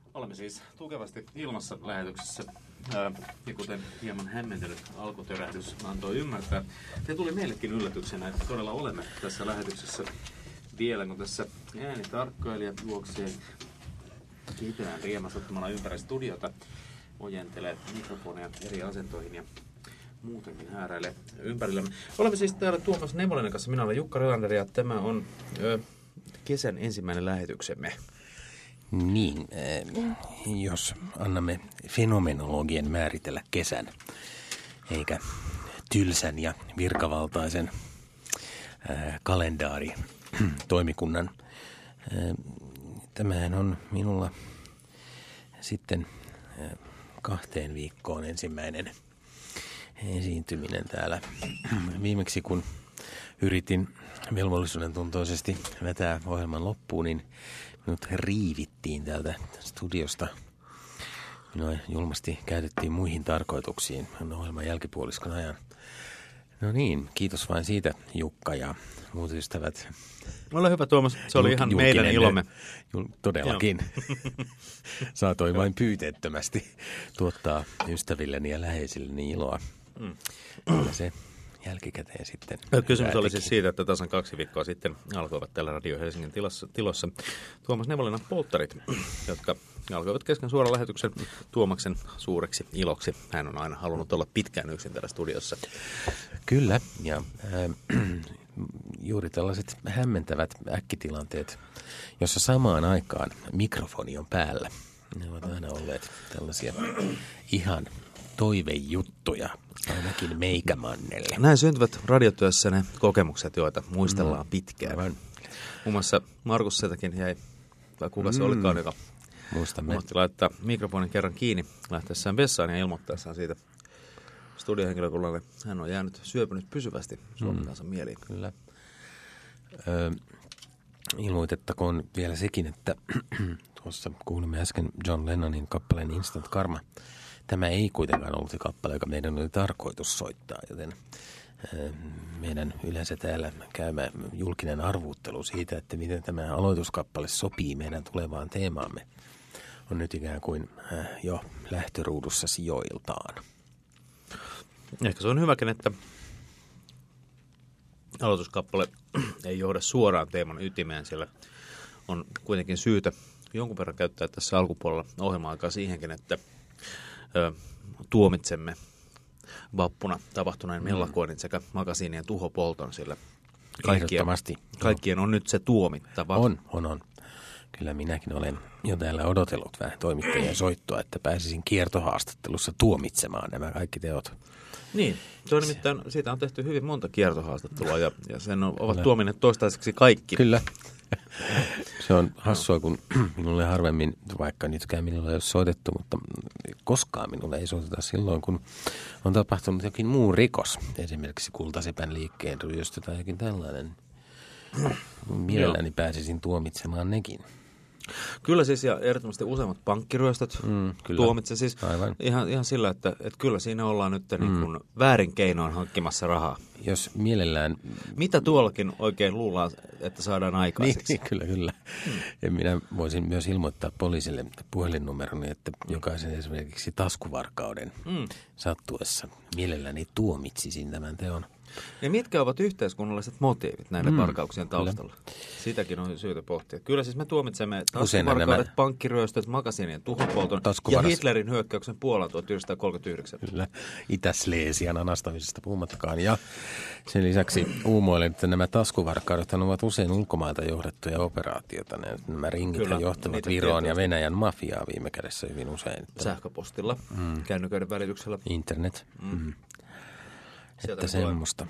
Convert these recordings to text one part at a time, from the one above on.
Olemme siis tukevasti ilmassa lähetyksessä, ja kuten hieman hämmentynyt alkutörähdys antoi ymmärtää, se tuli meillekin yllätyksenä, että todella olemme tässä lähetyksessä vielä, kun tässä äänitarkkailija juoksee kipeään riemasottamana ympäri studiota, ojentelee mikrofoneja eri asentoihin ja muutenkin hääräilee ympärillä. Olemme siis täällä Tuomas Nevolinen kanssa, minä olen Jukka Relander ja tämä on kesän ensimmäinen lähetyksemme. Niin, jos annamme fenomenologien määritellä kesän, eikä tylsän ja virkavaltaisen kalendaaritoimikunnan. Tämähän on minulla sitten 2 viikkoon ensimmäinen esiintyminen täällä. Viimeksi kun yritin velvollisuuden tuntoisesti vetää ohjelman loppuun, niin minut riivittiin täältä studiosta. Minua julmasti käytettiin muihin tarkoituksiin ohjelman jälkipuoliskon ajan. No niin, kiitos vain siitä, Jukka ja muut ystävät. Ole hyvä, Tuomas. Se oli ihan meidän ilomme. Todellakin. Saatoin vain pyyteettömästi tuottaa ystävilleni ja läheisilleni iloa. Kyllä se jälkikäteen sitten. Kysymys oli siis siitä, että tasan 2 viikkoa sitten alkoivat täällä Radio Helsingin tilossa Tuomas Nevolinan polttarit, jotka alkoivat kesken suoran lähetyksen Tuomaksen suureksi iloksi. Hän on aina halunnut olla pitkään yksin täällä studiossa. Kyllä, ja juuri tällaiset hämmentävät äkkitilanteet, jossa samaan aikaan mikrofoni on päällä. Ne ovat aina olleet tällaisia ihan toivejuttuja, ainakin meikämannelle. Näin syntyvät radiotyössä ne kokemukset, joita muistellaan pitkään. Aivan. Muun muassa Markus Setäkin jäi, tai kuka se olikaan, joka unohti laittaa mikrofonin kerran kiinni lähteessään vessaan ja ilmoittaessaan siitä studiohenkilökunnalle. Hän on jäänyt syöpynyt pysyvästi Suomen kansan mieliin. Kyllä. Ilmoitettakoon vielä sekin, että tuossa kuulimme äsken John Lennonin kappaleen Instant Karma. Tämä ei kuitenkaan ollut se kappale, joka meidän oli tarkoitus soittaa, joten meidän yleensä täällä käymä julkinen arvuuttelu siitä, että miten tämä aloituskappale sopii meidän tulevaan teemaamme, on nyt ikään kuin jo lähtöruudussa sijoiltaan. Ehkä se on hyväkin, että aloituskappale ei johda suoraan teeman ytimeen, siellä on kuitenkin syytä jonkun verran käyttää tässä alkupuolella ohjelma-aikaa siihenkin, että tuomitsemme vappuna tapahtuneen mellakoinnin sekä makasiinien tuhopolton, sillä kaikkien on nyt se tuomittava. On. Kyllä minäkin olen jo täällä odotellut vähän toimittajien soittoa, että pääsisin kiertohaastattelussa tuomitsemaan nämä kaikki teot. Niin, se on nimittäin, siitä on tehty hyvin monta kiertohaastattelua ja sen ovat tuomineet toistaiseksi kaikki. Kyllä. Se on hassua, kun minulle harvemmin, vaikka nytkään minulle ei ole soitettu, mutta koskaan minulle ei soiteta silloin, kun on tapahtunut jokin muu rikos. Esimerkiksi kultasepän liikkeen ryöstö tai jokin tällainen. Mielelläni pääsisin tuomitsemaan nekin. Kyllä siis, ja ehdottomasti useimmat pankkiryöstöt tuomitse siis ihan sillä, että kyllä siinä ollaan nyt niin kuin väärin keinoin hankkimassa rahaa. Jos mielellään... Mitä tuollakin oikein luullaan, että saadaan aikaiseksi? Niin, kyllä. Ja minä voisin myös ilmoittaa poliisille puhelinnumeroni, että jokaisen esimerkiksi taskuvarkauden sattuessa mielelläni tuomitsisin tämän teon. Ja mitkä ovat yhteiskunnalliset motiivit näiden varkauksien taustalla? Kyllä. Sitäkin on syytä pohtia. Kyllä siis me tuomitsemme taskuvarkaudet, pankkiryöstöt, makasiinien tuhopolton ja Hitlerin hyökkäyksen Puolaan 1939. Kyllä, Itä-Sleesian anastamisesta puhumattakaan. Ja sen lisäksi uumoilen, että nämä taskuvarkaudet ovat usein ulkomailta johdettuja operaatioita. Nämä ringit johtavat Viroon ja Venäjän mafiaa viime kädessä hyvin usein. Sähköpostilla, kännyköiden välityksellä. Internet. Että semmoista.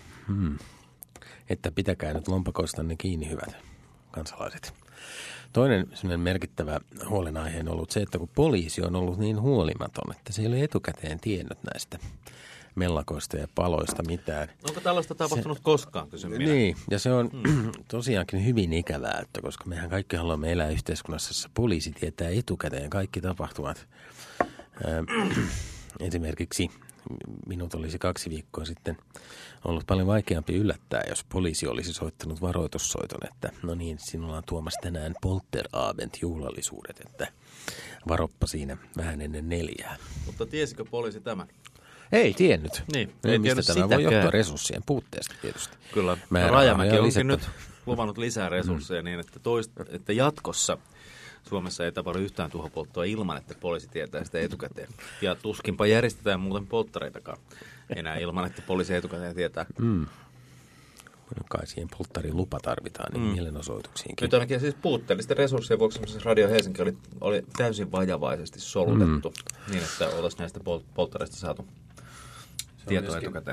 Että pitäkää nyt lompakoistanne kiinni, hyvät kansalaiset. Toinen sellainen merkittävä huolenaihe on ollut se, että kun poliisi on ollut niin huolimaton, että se ei ole etukäteen tiennyt näistä mellakoista ja paloista mitään. Onko tällaista tapahtunut koskaan, kysyn minä? Niin, ja se on tosiaankin hyvin ikävää, että koska mehän kaikki haluamme elää yhteiskunnassa, jossa poliisi tietää etukäteen kaikki tapahtumat. Esimerkiksi minut olisi 2 viikkoa sitten ollut paljon vaikeampi yllättää, jos poliisi olisi soittanut varoitussoiton, että no niin, sinulla on Tuomas tänään Polterabend-juhlallisuudet, että varoppa siinä vähän ennen 4. Mutta tiesikö poliisi tämän? Ei tiennyt. Niin, ei mistä tämä voi johtua resurssien puutteesta tietysti. Kyllä, Rajamäki onkin nyt luvannut lisää resursseja niin, että jatkossa Suomessa ei tapahdu yhtään tuhopolttoa ilman, että poliisi tietää sitä etukäteen. Ja tuskinpa järjestetään muuten polttareitakaan enää ilman, että poliisi etukäteen tietää. Kai siihen polttarin lupa tarvitaan, niin mielenosoituksiinkin. Nyt ainakin siis puutteellisten resurssien vuoksi Radio Helsinki oli täysin vajavaisesti solutettu niin, että oltaisiin näistä polttareista saatu tietoa etukäteen.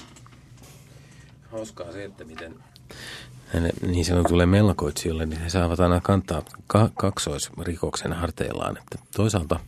Hauskaa se, että miten niin sanotulle melkoitsijoille, niin he saavat aina kantaa kaksoisrikoksen harteillaan. Että toisaalta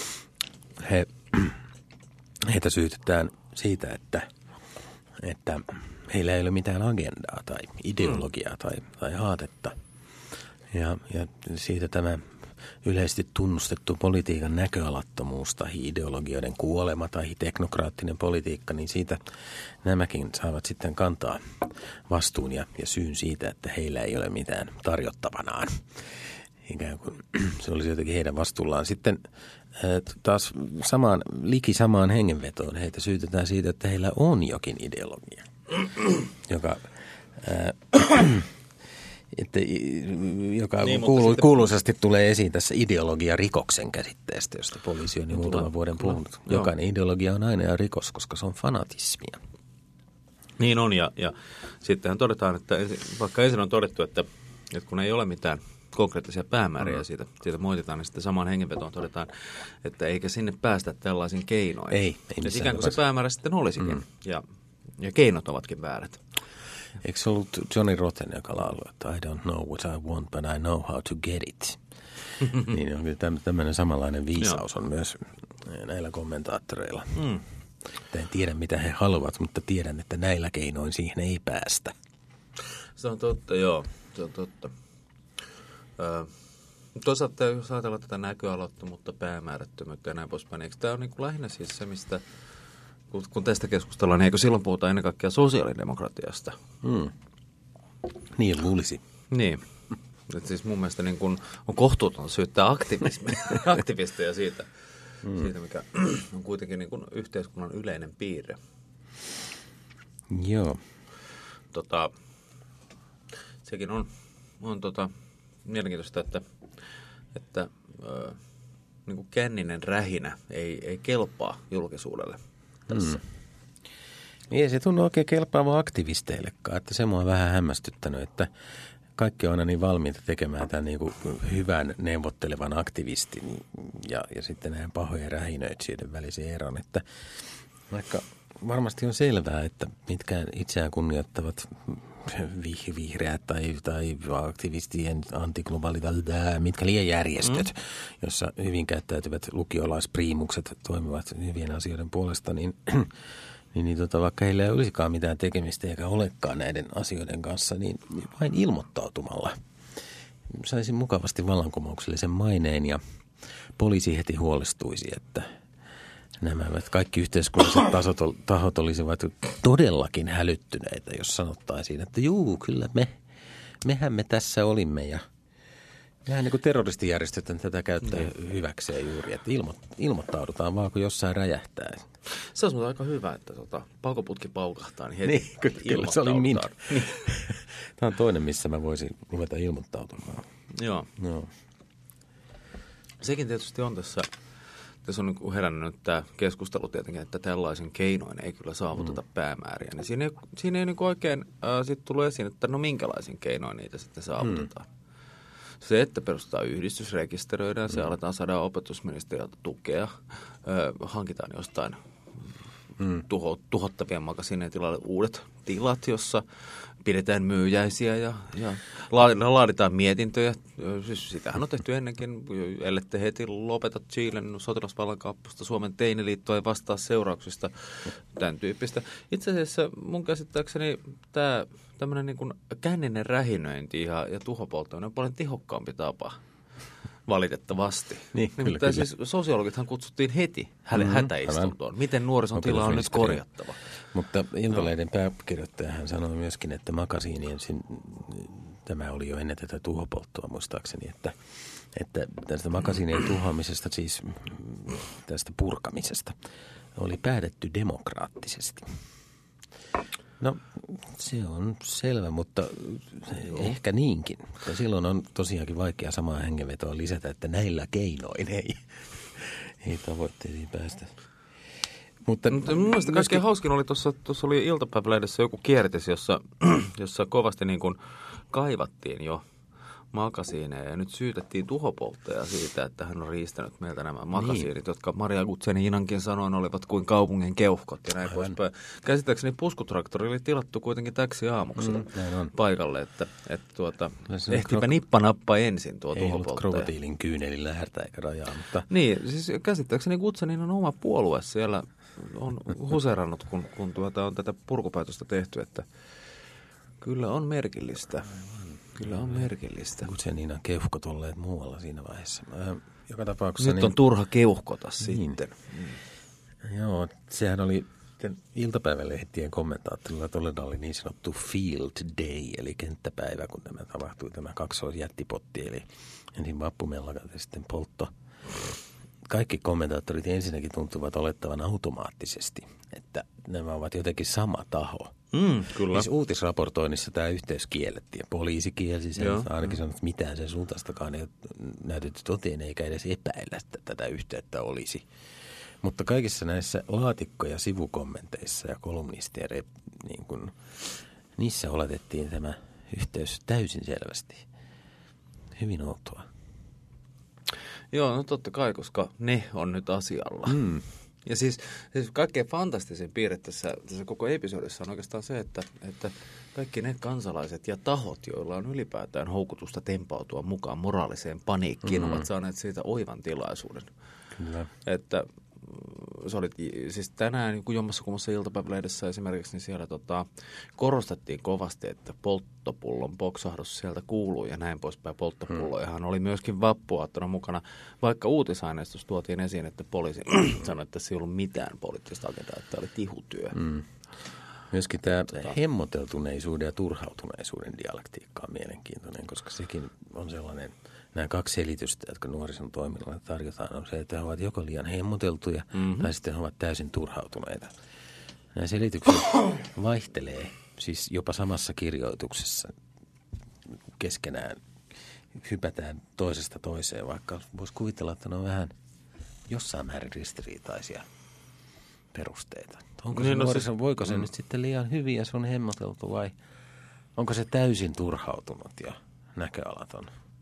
heitä syytetään siitä, että heillä ei ole mitään agendaa tai ideologiaa tai haatetta. Ja siitä tämä yleisesti tunnustettu politiikan näköalattomuus tai ideologioiden kuolema tai teknokraattinen politiikka, niin siitä nämäkin saavat sitten kantaa vastuun ja syyn siitä, että heillä ei ole mitään tarjottavanaan. Ikään kuin se olisi jotenkin heidän vastuullaan. Sitten taas liki samaan hengenvetoon heitä syytetään siitä, että heillä on jokin ideologia, joka niin, kuuluisasti tulee esiin tässä ideologia-rikoksen käsitteestä, josta poliisi on jo muutaman vuoden puhunut. Jokainen ideologia on aina rikos, koska se on fanatismia. Niin on, ja sittenhän todetaan, että vaikka ensin on todettu, että kun ei ole mitään konkreettisia päämääriä siitä moititaan, niin sitten samaan hengenvetoon todetaan, että eikä sinne päästä tällaisin keinoin. Ei ikään kuin se päämäärä sitten olisikin, ja keinot ovatkin väärät. Eikö se ollut Johnny Rotten, joka lauloi, että I don't know what I want, but I know how to get it. Niin on kyllä tämmöinen samanlainen viisaus on myös näillä kommentaattoreilla. En tiedä, mitä he haluavat, mutta tiedän, että näillä keinoin siihen ei päästä. Se on totta, joo. Se on totta. Toisaalta jos ajatellaan tätä näköalattomuutta, päämäärättömyyttä ja näin poispäin, eikö tämä ole niin kuin lähinnä siis se, mistä kun tästä keskustellaan, niin eikö silloin puhutaan ennen kaikkea sosiaalidemokratiasta? Niin luulisi. Niin. Että siis mun mielestä niin kun on kohtuutonta syyttää aktivisteja siitä, mikä on kuitenkin niin kun yhteiskunnan yleinen piirre. Joo. Sekin on mielenkiintoista, että niin kuin känninen rähinä ei kelpaa julkisuudelle tässä. Ei se tunnu oikein kelpaava aktivisteillekaan, että se mua on vähän hämmästyttänyt, että kaikki on aina niin valmiita tekemään tämän niin kuin hyvän neuvottelevan aktivistin ja sitten näiden pahojen rähinöitsijöiden välisen eron, että vaikka varmasti on selvää, että mitkään itseään kunnioittavat vihreät tai aktivistien antiglobaalit, mitkä liian järjestöt, jossa hyvin käyttäytyvät lukiolaispriimukset toimivat hyvien asioiden puolesta, niin vaikka heillä ei olisikaan mitään tekemistä eikä olekaan näiden asioiden kanssa, niin vain ilmoittautumalla saisin mukavasti vallankumouksellisen maineen ja poliisi heti huolestuisi, että nämä kaikki yhteiskunnalliset tahot olisivat todellakin hälyttyneitä, jos sanottaisiin, että juu, kyllä mehän me tässä olimme ja vähän niin kuin terroristijärjestöt tätä käyttää hyväkseen juuri, että ilmoittaudutaan vaan, kun jossain räjähtää. Se olisi aika hyvä, että paukoputki paukahtaa, niin heti kyllä se oli minä. Tämä on toinen, missä mä voisin ruveta ilmoittautumaan. Joo. Sekin tietysti on tässä on herännyt tämä keskustelu tietenkin, että tällaisen keinoin ei kyllä saavuteta päämääriä. Niin siinä ei niin oikein sitten tullut esiin, että no minkälaisin keinoin niitä sitten saavutetaan. Se, että perustetaan yhdistys, rekisteröidään, se aletaan saada opetusministeriöltä tukea, hankitaan jostain tuhottavien makasiinien tilalle uudet tilat, jossa pidetään myyjäisiä ja laaditaan mietintöjä. Siis sitähän on tehty ennenkin, ellette heti lopeta Chilen sotilasvallankaappusta, Suomen teiniliitto ei vastaa seurauksista, tämän tyyppistä. Itse asiassa mun käsittääkseni tämmöinen niin kuin känninen rähinöinti ja tuhopolttaminen on paljon tehokkaampi tapa valitettavasti. Niin, Nimittäin kyllä. siis sosiologithan kutsuttiin heti hätäistuntoon. Miten nuorison tila on nyt korjattava? Mutta Iltalehden pääkirjoittaja hän sanoi myöskin, että makasiinien, tämä oli jo ennen tätä tuhopolttoa muistaakseni, että tästä makasiinien tuhoamisesta, siis tästä purkamisesta, oli päätetty demokraattisesti. No, se on selvä, mutta ehkä niinkin. Ja silloin on tosiaankin vaikea samaa hengenvetoa lisätä, että näillä keinoin ei tavoitteisiin päästä. Mutta mun mielestä kaikkein hauskin oli tuossa oli iltapäivälehdessä joku kierrätys, jossa kovasti niin kuin kaivattiin jo makasiineja ja nyt syytettiin tuhopolttajaa siitä, että hän on riistänyt meiltä nämä makasiinit, jotka Maria Gutseninankin sanoin olivat kuin kaupungin keuhkot ja näin poispäin. Käsittääkseni puskutraktori oli tilattu kuitenkin täksi aamuksi paikalle, että ehtiipä nippanappa ensin tuo tuhopolttaja. Ei ollut krokotiilin kyynelillä härtä eikä rajaa, mutta... Niin, siis käsittääkseni Gutseninan oma puolue siellä on huserannut, kun on tätä purkupäätöstä tehty, että kyllä on merkillistä. Kyllä on merkillistä. Gutseninan keuhkot olleet muualla siinä vaiheessa. Joka tapauksessa... Nyt on turha keuhkota sitten. Joo, sehän oli iltapäivälehtien kommentaattorilla todella oli niin sanottu field day, eli kenttäpäivä, kun tämä tapahtui, tämä kaksoisjättipotti, eli ensin vappumellakat ja sitten poltto. Kaikki kommentaattorit ensinnäkin tuntuvat olettavan automaattisesti, että nämä ovat jotenkin sama taho. Kyllä. Siis uutisraportoinnissa tämä yhteys kiellettiin. Poliisi kielsi sen, ainakin sanoi, että mitään sen suuntaistakaan ei näytetty toteen, eikä edes epäillä, että tätä yhteyttä olisi. Mutta kaikissa näissä laatikko- ja sivukommenteissa ja kolumnistien niin kun, niissä oletettiin tämä yhteys täysin selvästi. Hyvin outoa. Joo, no totta kai, koska ne on nyt asialla. Ja siis kaikkein fantastisin piirre tässä koko episodissa on oikeastaan se, että kaikki ne kansalaiset ja tahot, joilla on ylipäätään houkutusta tempautua mukaan moraaliseen paniikkiin, ovat saaneet siitä oivan tilaisuuden. Kyllä. Että se oli siis tänään niin jommassakummassa iltapäivälehdessä esimerkiksi, niin siellä korostettiin kovasti, että polttopullon poksahdus sieltä kuuluu ja näin poispäin. Polttopullojahan oli myöskin vappuaattona mukana, vaikka uutisaineistossa tuotiin esiin, että poliisi sanoi, että se ei ollut mitään poliittista agendaa, että oli tihutyö. Myöskin tämä hemmoteltuneisuuden ja turhautuneisuuden dialektiikka on mielenkiintoinen, koska sekin on sellainen, nämä kaksi selitystä, jotka nuorison toiminnalla tarjotaan, on se, että he ovat joko liian hemmoteltuja tai sitten he ovat täysin turhautuneita. Nämä selitykset vaihtelee, siis jopa samassa kirjoituksessa keskenään hypätään toisesta toiseen, vaikka voisi kuvitella, että ne on vähän jossain määrin ristiriitaisia perusteita. Onko se nuorison, voiko se nyt sitten liian hyvin ja se on hemmoteltu vai onko se täysin turhautunut ja näköalaton?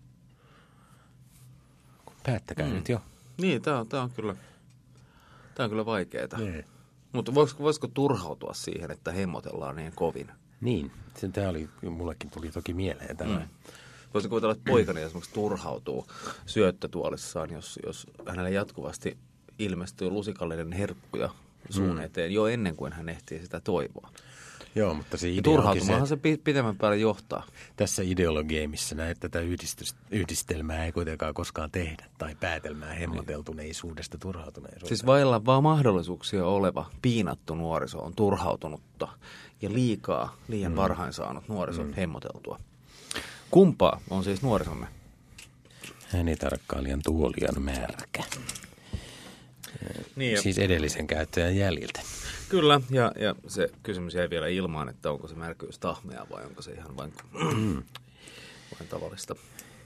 Päättäkää nyt jo. Niin, tämä on kyllä vaikeaa. Mutta voisiko turhautua siihen, että hemmotellaan niin kovin? Niin, tämä oli, mullekin tuli toki mieleen tämä. Voisin kuvitella, että poikani esimerkiksi turhautuu syöttötuolissaan, jos hänelle jatkuvasti ilmestyy lusikallinen herkkuja suun eteen jo ennen kuin hän ehtii sitä toivoa. Joo, mutta se idea turhautumahan se pitemmän päälle johtaa. Tässä ideologeemissa tätä yhdistelmää ei kuitenkaan koskaan tehdä, tai päätelmää hemmoteltuneisuudesta, turhautuneisuudesta. Siis vailla vaan mahdollisuuksia oleva piinattu nuoriso on turhautunutta ja liian varhain saanut nuorison hemmoteltua. Kumpaa on siis nuorisomme? Äänitarkkailijan tuolian märkä. Niin siis edellisen käyttäjän jäljiltä. Kyllä, ja se kysymys jäi vielä ilmaan, että onko se märkyys tahmea vai onko se ihan vain tavallista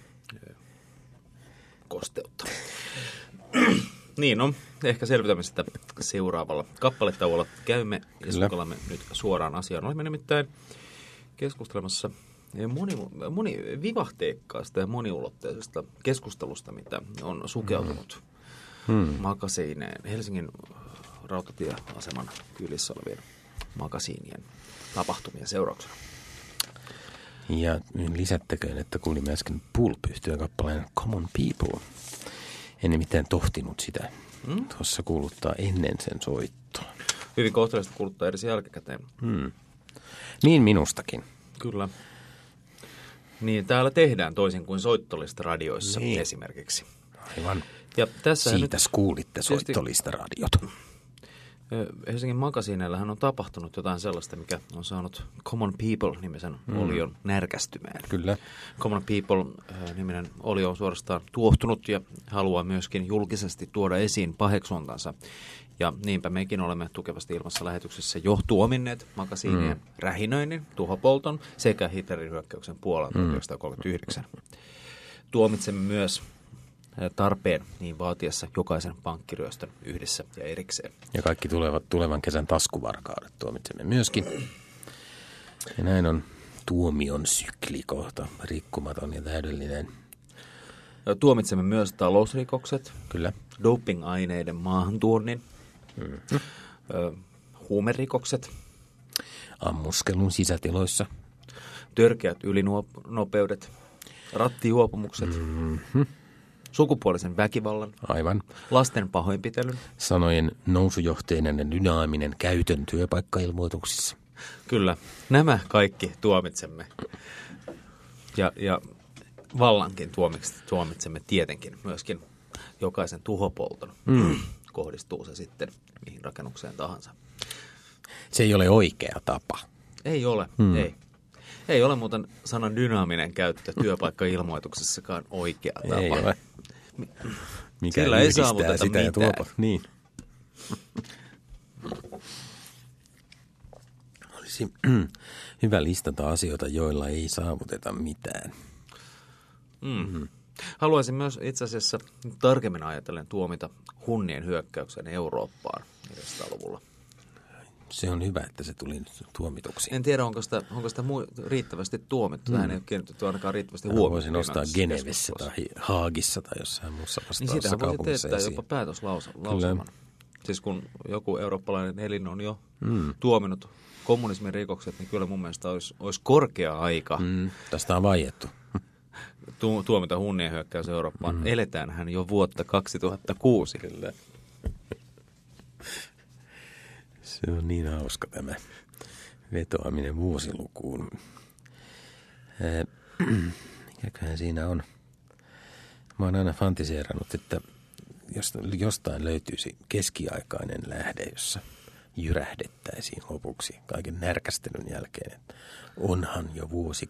kosteutta. Niin, no, ehkä selvitämme sitä seuraavalla kappaletauolla. Käymme ja sukellamme nyt suoraan asiaan. Olemme nimittäin keskustelemassa vivahteikkaasta ja moniulotteisesta keskustelusta, mitä on sukeutunut makasiineen Helsingin rautatieaseman kylissä olevien makasiinien tapahtumien seurauksena. Ja lisättäköön, että kuulimme äsken Pulp-yhtyön kappaleen Common People. En nimittäin tohtinut sitä tuossa kuuluttaa ennen sen soittoa. Hyvin kohtalaisesti kuuluttaa edes jälkikäteen. Niin minustakin. Kyllä. Niin, täällä tehdään toisin kuin soittolistaradioissa esimerkiksi. Aivan. Ja tässä Siitä kuulitte soittolistaradiot. Helsingin Magasiineillähän on tapahtunut jotain sellaista, mikä on saanut Common People-nimisen olion närkästymään. Kyllä. Common People-niminen olio on suorastaan tuohtunut ja haluaa myöskin julkisesti tuoda esiin paheksuntansa. Ja niinpä mekin olemme Tukevasti ilmassa lähetyksessä jo tuominneet magasiinien rähinöinnin, tuhopolton sekä Hitlerin hyökkäyksen Puolaan 1939. Tuomitsemme myös tarpeen niin vaatiessa jokaisen pankkiryöstön yhdessä ja erikseen. Ja kaikki tulevan kesän taskuvarkaudet tuomitsemme myöskin. Ja näin on tuomion sykli kohta, rikkumaton ja täydellinen. Tuomitsemme myös talousrikokset. Kyllä. Doping-aineiden maahantuonnin. Huumerikokset. Ammuskelun sisätiloissa. Törkeät ylinopeudet. Rattijuopumukset. Sukupuolisen väkivallan. Aivan. Lasten pahoinpitelyn. Sanojen nousujohteinen ja dynaaminen käytön työpaikkailmoituksissa. Kyllä, nämä kaikki tuomitsemme. Ja vallankin tuomitsemme tietenkin myöskin jokaisen tuhopolton. Kohdistuu se sitten mihin rakennukseen tahansa. Se ei ole oikea tapa. Ei ole, ei. Ei ole muuten sanan dynaaminen käyttö työpaikkailmoituksessakaan oikea tapa. Ei ole. Mikä sillä ei saavuteta sitä mitään. Ja tuopa. Niin. Olisi hyvä listata asioita, joilla ei saavuteta mitään. Haluaisin myös itse asiassa tarkemmin ajatellen tuomita hunnien hyökkäyksen Eurooppaan 400-luvulla. Se on hyvä, että se tuli nyt tuomituksi. En tiedä, onko sitä riittävästi tuomittu. Tähän ei ole kiinnitetty ainakaan riittävästi huomiota. Voisin nostaa Genevessä tai Haagissa tai jossain muussa vastaavassa niin kaupungissa. Niin siitähän voisi teettää jopa päätöslauselman. Siis kun joku eurooppalainen elin on jo tuominut kommunismin rikokset, niin kyllä mun mielestä olisi korkea aika tästä on vaiettu. Tuomita hunnien hyökkäys Eurooppaan. Eletäänhän jo vuotta 2006. Kyllä. Se on niin hauska tämä vetoaminen vuosilukuun. Mikäköhän siinä on? Mä oon aina fantiseerannut, että jostain löytyisi keskiaikainen lähde, jossa jyrähdettäisiin lopuksi kaiken närkästelyn jälkeen. Että onhan jo vuosi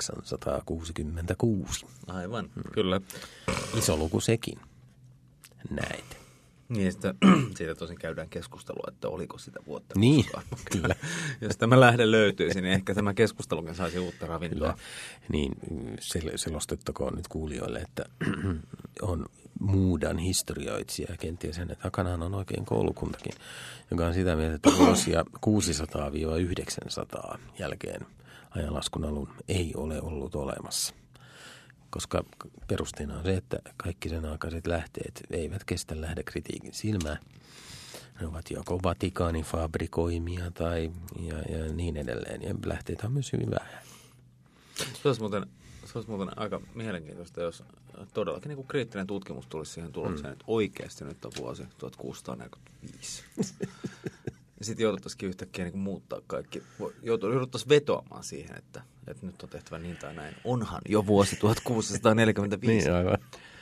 866. Aivan, kyllä. Iso luku sekin. Näitä. Niin, siitä tosin käydään keskustelua, että oliko sitä vuotta niin, koskaan. Kyllä. Jos tämä lähde löytyisi, niin ehkä tämä keskustelukin saisi uutta ravintoa. Kyllä. Niin, selostettakoon nyt kuulijoille, että on Muudan historioitsija ja kenties hänen takanaan on oikein koulukuntakin, joka on sitä mieltä, että vuosia 600-900 jälkeen ajanlaskun alun ei ole ollut olemassa. Koska perusteena on se, että kaikki sen aikaiset lähteet eivät kestä lähdekritiikin silmää. Ne ovat joko Vatikaanin fabrikoimia tai ja niin edelleen. Ja lähteitä on myös hyvin vähän. Se olisi muuten aika mielenkiintoista, jos todellakin niin kuin kriittinen tutkimus tulisi siihen tulokseen, että oikeasti nyt on vuosi 1645. Ja sitten jouduttaisikin yhtäkkiä niin kuin muuttaa kaikki. Jouduttaisiin vetoamaan siihen, että nyt on tehtävä niin tai näin. Onhan jo vuosi 1645. Niin aivan.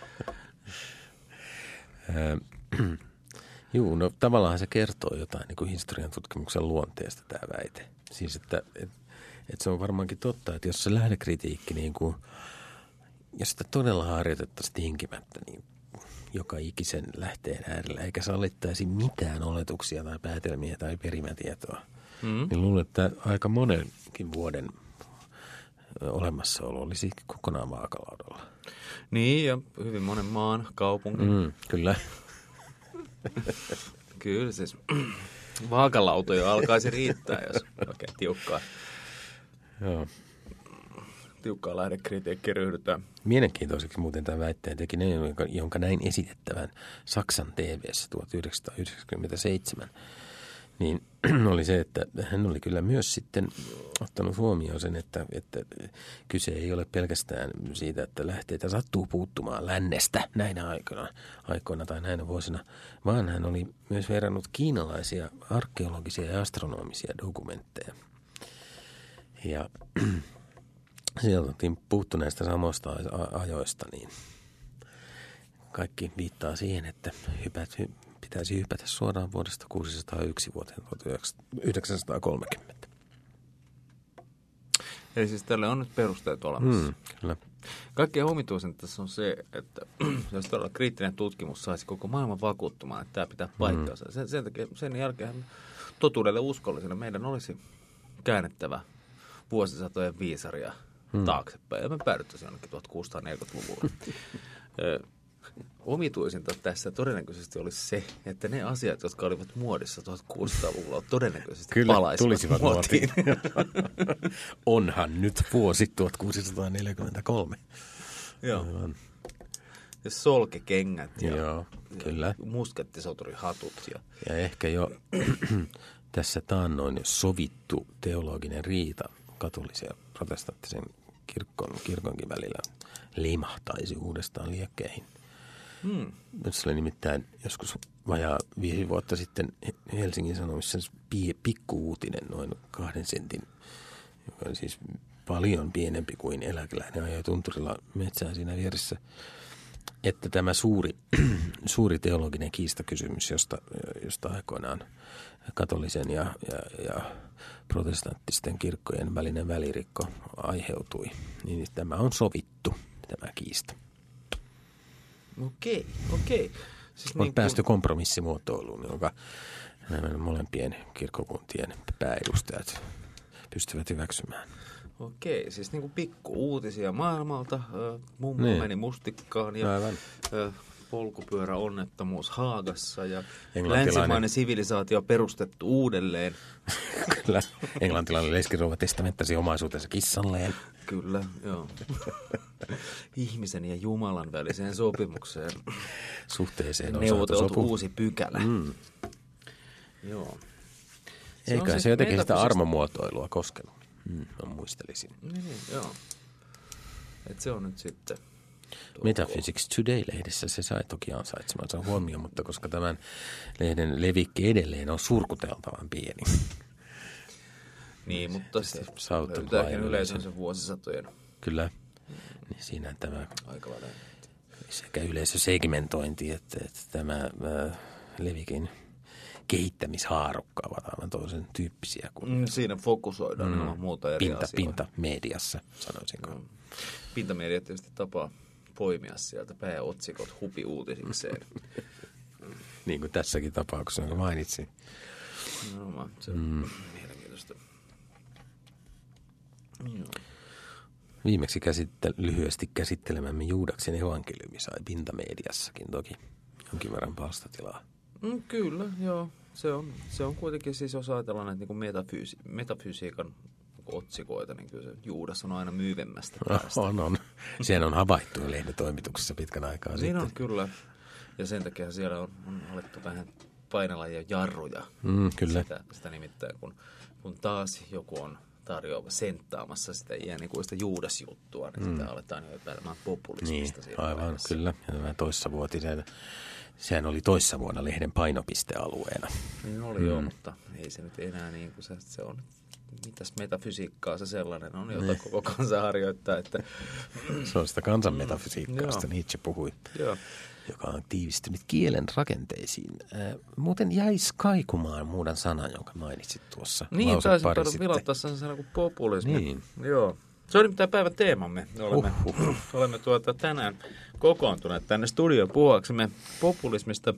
Juu, no tavallaan se kertoo jotain niin kuin historian tutkimuksen luonteesta tämä väite. Siis, että se on varmaankin totta, että jos se lähdekritiikki, niin kuin, jos sitä todella harjoitettaisiin tinkimättä, niin joka ikisen lähteen äärellä, eikä sallittaisi mitään oletuksia tai päätelmiä tai perimätietoa, niin luulen, että aika monenkin vuoden olemassaolo olisi kokonaan vaakalaudalla. Niin, ja hyvin monen maan, kaupungin. Kyllä. Kyllä, siis vaakalauta jo alkaisi riittää, jos oikein tiukkaa. Joo. Tiukkaa lähdekritiikkiä ryhdytään. Mielenkiintoiseksi muuten tämän väitteen teki ne, jonka näin esitettävän Saksan TV:ssä 1997, niin oli se, että hän oli kyllä myös sitten ottanut huomioon sen, että kyse ei ole pelkästään siitä, että lähteitä sattuu puuttumaan lännestä näinä aikoina tai näinä vuosina, vaan hän oli myös verrannut kiinalaisia arkeologisia ja astronomisia dokumentteja. Ja sieltä oltiin puhuttu näistä samoista ajoista, niin kaikki viittaa siihen, että pitäisi hypätä suoraan vuodesta 601 vuoteen 1930. Eli siis tälle on nyt perusteet olemassa. Kyllä. Kaikkein omituisinta tässä on se, että jos todella kriittinen tutkimus saisi koko maailman vakuuttumaan, että tämä pitää paikkaansa. Sen jälkeen totuudelle uskollisena meidän olisi käännettävä vuosisatojen viisaria taaksepäin. Ja me päädyttäisiin jonnekin 1640-luvulle. Omituisinta tässä todennäköisesti olisi se, että ne asiat, jotka olivat muodissa 1600-luvulla, todennäköisesti palaisivat muotiin. Onhan nyt vuosi 1643. Joo. Ja solkekengät ja, joo, kyllä. muskettisoturin-hatut. Ja ehkä jo tässä taannoin sovittu teologinen riita katolisen ja protestanttisen kirkonkin välillä limahtaisi uudestaan liekkeihin. Nyt oli nimittäin joskus vajaa 5 vuotta sitten Helsingin Sanomissa pikku-uutinen noin 2 sentin, joka on siis paljon pienempi kuin eläkeläinen ajoi tunturilla metsään siinä vieressä, että tämä suuri teologinen kiistakysymys, josta aikoinaan katolisen ja protestanttisten kirkkojen välinen välirikko aiheutui, niin tämä on sovittu, tämä kiista. Okei. Siis on päästy kompromissimuotoiluun, jonka molempien kirkkokuntien pääedustajat pystyvät hyväksymään. Okei, siis niin kuin pikku-uutisia maailmalta. Mummo meni mustikkaan ja polkupyöräonnettomuus Haagassa ja länsimainen sivilisaatio perustettu uudelleen. Kyllä, englantilainen leskirouva testamenttasi omaisuutensa kissalleen. Kyllä, joo. Ihmisen ja Jumalan väliseen sopimukseen. Suhteeseen on neuvoteltu uusi pykälä. Joo. Eikä se jotenkin sitä armomuotoilua koskenut. Mä muistelisin. Niin, joo. Se on nyt sitten... Metaphysics Today-lehdessä se sai toki ansaitsemansa huomioon, mutta koska tämän lehden levikki edelleen on surkuteltavan pieni. Niin, mutta se löytääkin yleisönsä vuosisatojen. Kyllä. Niin siinä tämä aikavälin sekä yleisösegmentointi että tämä levikin kehittämishaarukka ovat aivan toisen tyyppisiä. Kuin siinä fokusoidaan ilman muuta eri asioita. Pintamediassa, sanoisinko. Pintamedia tietysti tapaa poimia sieltä pääotsikot hupiuutisikseen. Niin kuin tässäkin tapauksessa, jonka mainitsin. No, se on mielenkiintoista. Viimeksi lyhyesti käsittelemämme Juudaksen evankeliumi sai Pintamediassakin toki jonkin verran palstatilaa. Kyllä, joo. Se on kuitenkin siis, jos ajatellaan näitä niin metafysiikan otsikoita, niin kyllä se Juudas on aina myyvemmästä päästä. On. Sehän on havaittu jo lehdetoimituksessa pitkän aikaa sitten. Niin on, kyllä. Ja sen takia siellä on alettu vähän painella ja jarruja. Kyllä. Sitä nimittäin, kun taas joku on senttaamassa sitä iänikuista Juudas-juttua, niin sitä aletaan jo epäilemään populismista. Niin, aivan, päivässä. Kyllä. Ja tämä toissavuotinen, sehän oli toissa vuonna lehden painopistealueena. Niin oli joo, mutta ei se nyt enää niin kuin se on. Mitäs metafysiikkaa se sellainen on, jota koko kansa harjoittaa. Että... Se on sitä kansan metafysiikkaasta, Nietzsche puhui, joka on tiivistynyt kielen rakenteisiin. Muuten jäisi kaikumaan muuten sana, jonka mainitsit tuossa. Niin, taisin vilottaa sen sana kuin populismi. Niin. Joo. Se on nimittäin päivän teemamme. Olemme tänään kokoontuneet tänne studioon puhuaksemme populismista,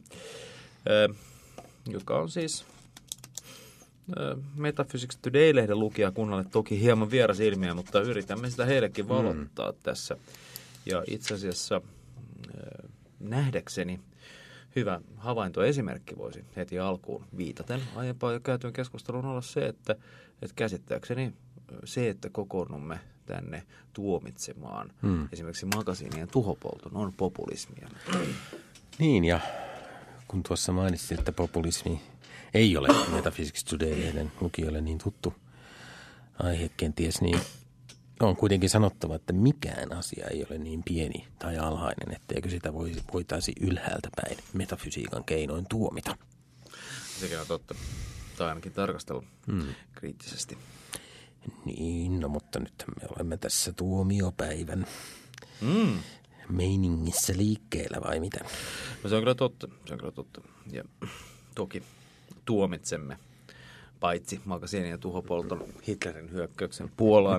joka on siis... Metaphysics Today-lehden lukijakunnalle toki hieman vieras ilmiö, mutta yritämme sitä heillekin valottaa tässä. Ja itse asiassa nähdäkseni hyvä havaintoesimerkki voisi heti alkuun viitaten aiempaan jo käytyyn keskusteluun olla se, että käsittääkseni se, että kokoonnumme tänne tuomitsemaan esimerkiksi magasiinien tuhopolton on populismia. Niin, ja kun tuossa mainitsit, että populismi ei ole Metaphysics Today-lehden lukijoille niin tuttu aihe kenties, niin on kuitenkin sanottava, että mikään asia ei ole niin pieni tai alhainen, etteikö sitä voitaisi ylhäältä päin metafysiikan keinoin tuomita. Sekin on totta. Tai ainakin tarkastella kriittisesti. Niin, no mutta nyt me olemme tässä tuomiopäivän meiningissä liikkeellä vai mitä? No se on kyllä totta, Ja toki tuomitsemme paitsi makasiinin ja tuhopolton Hitlerin hyökkäyksen Puolaan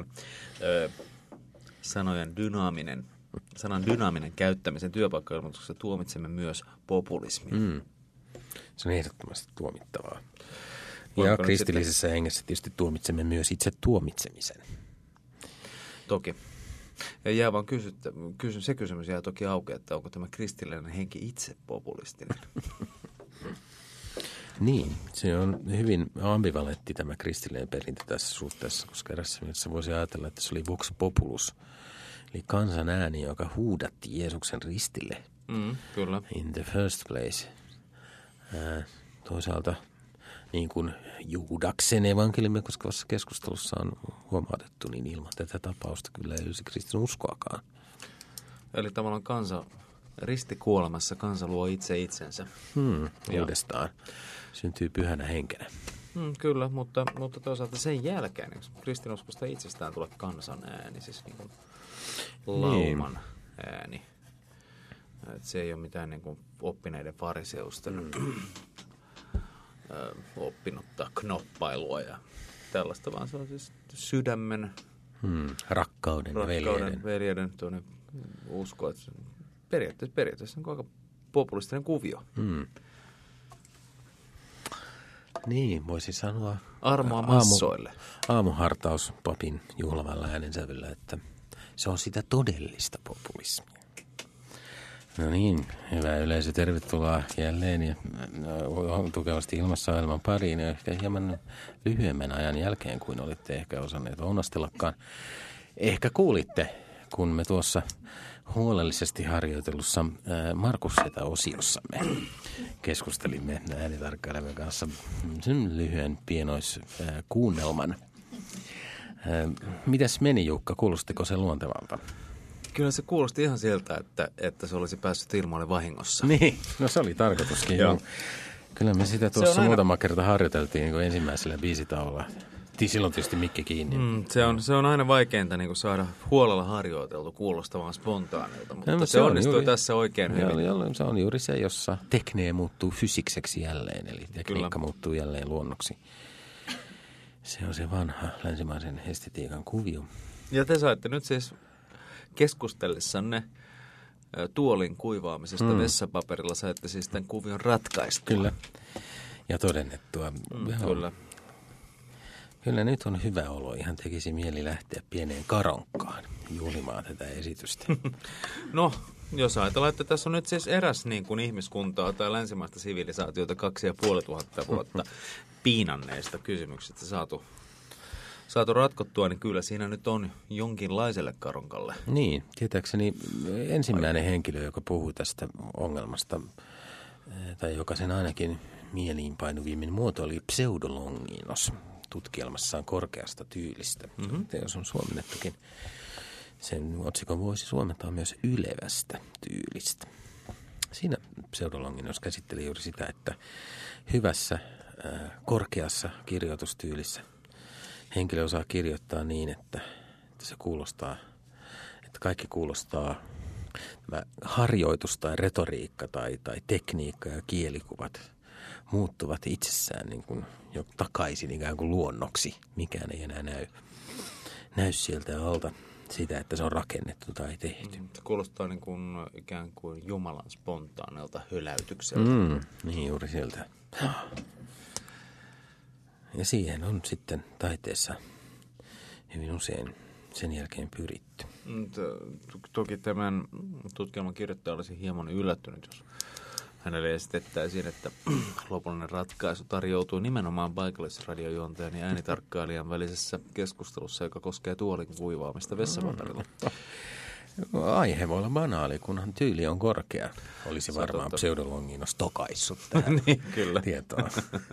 sanan dynaaminen käyttämisen työpaikkailmoituksessa tuomitsemme myös populismin. Se on ehdottomasti tuomittavaa. Ja kristillisessä hengessä tietysti tuomitsemme myös itse tuomitsemisen. Toki. Ja jää vaan se kysymys jää toki auki, että onko tämä kristillinen henki itse populistinen? Niin, se on hyvin ambivalentti tämä kristillinen perintö tässä suhteessa, koska erässä mielessä voisi ajatella, että se oli vox populus, eli kansan ääni, joka huudatti Jeesuksen ristille. Kyllä. In the first place. Toisaalta niin kuin Juudaksen evankeliumia koskevassa keskustelussa on huomautettu, niin ilman tätä tapausta kyllä ei olisi kristin uskoakaan. Eli tavallaan ristikuolemassa kansa luo itse itsensä. Uudestaan. Syntyy pyhänä henkenä. Kyllä, mutta toisaalta sen jälkeen kristinuskosta itsestään tulee kansan ääni, siis niin kuin lauman ääni. Et se ei ole mitään niin kuin oppineiden fariseusten oppinutta knoppailua ja tällaista, vaan se on siis sydämen, rakkauden veljeiden usko. Että periaatteessa on aika populistinen kuvio. Niin, voisi sanoa armoa massoille. Aamuhartaus papin juhlavalla äänensävyllä, että se on sitä todellista populismia. No niin, hyvä yleisö, tervetuloa jälleen ja tukevasti ilmassa-ohjelman pariin ja ehkä hieman lyhyemmän ajan jälkeen kuin olitte ehkä osanneet ounastellakaan. Ehkä kuulitte, kun me tuossa huolellisesti harjoitellussa Markus-setä-osiossamme keskustelimme äänitarkkailijan kanssa sen lyhyen pienoiskuunnelman. Mitäs meni, Jukka? Kuulostiko se luontevalta? Kyllä se kuulosti ihan siltä, että se olisi päässyt ilmoille vahingossa. Niin, no se oli tarkoituskin. Joo. Kyllä me sitä tuossa muutama kerta harjoiteltiin niin kuin ensimmäisellä biisitauolla. Silloin tietysti mikki kiinni. Se on aina vaikeinta niin kuin saada huolella harjoiteltu kuulostamaan spontaanilta, mutta se onnistui tässä oikein hyvin. Se on juuri se, jossa teknee muuttuu fysikseksi jälleen, eli tekniikka muuttuu jälleen luonnoksi. Se on se vanha länsimaisen estetiikan kuvio. Ja te saitte nyt siis keskustellessanne tuolin kuivaamisesta vessapaperilla, saitte siis tämän kuvion ratkaistua. Kyllä, ja todennettua. Kyllä. Kyllä nyt on hyvä olo. Ihan tekisi mieli lähteä pieneen karonkkaan juhlimaan tätä esitystä. No, jos ajatellaan, että tässä on nyt siis eräs niin kuin ihmiskuntaa tai länsimaista sivilisaatiota 2500 vuotta piinanneista kysymyksistä saatu ratkottua, niin kyllä siinä nyt on jonkinlaiselle karonkalle. Niin, tietääkseni ensimmäinen henkilö, joka puhui tästä ongelmasta, tai joka sen ainakin mieliinpainuvimmin muotoili pseudolonginos tutkielmassaan korkeasta tyylistä. Teos on suomennettukin. Sen otsikon voisi suomentaa myös ylevästä tyylistä. Siinä pseudolonginos käsitteli juuri sitä, että hyvässä korkeassa kirjoitustyylissä henkilö osaa kirjoittaa niin, että se kuulostaa, että kaikki kuulostaa, tämä harjoitus tai retoriikka tai tekniikka ja kielikuvat muuttuvat itsessään niin kuin jo takaisin ikään kuin luonnoksi. Mikään ei enää näy sieltä alta sitä, että se on rakennettu tai tehty. Se kuulostaa niin kuin ikään kuin Jumalan spontaanilta höläytykseltä. Niin juuri sieltä. Ja siihen on sitten taiteessa hyvin usein sen jälkeen pyritty. Toki tämän tutkielman kirjoittaja olisi hieman yllättynyt, jos hänelle esitettäisiin, että lopullinen ratkaisu tarjoutuu nimenomaan paikallisradiojuontajan ja äänitarkkailijan välisessä keskustelussa, joka koskee tuolin kuivaamista vessapaperilla. Aihe voi olla banaali, kunhan tyyli on korkea. Olisi varmaan pseudolonginos tokaissut tähän niin, kyllä. tietoa.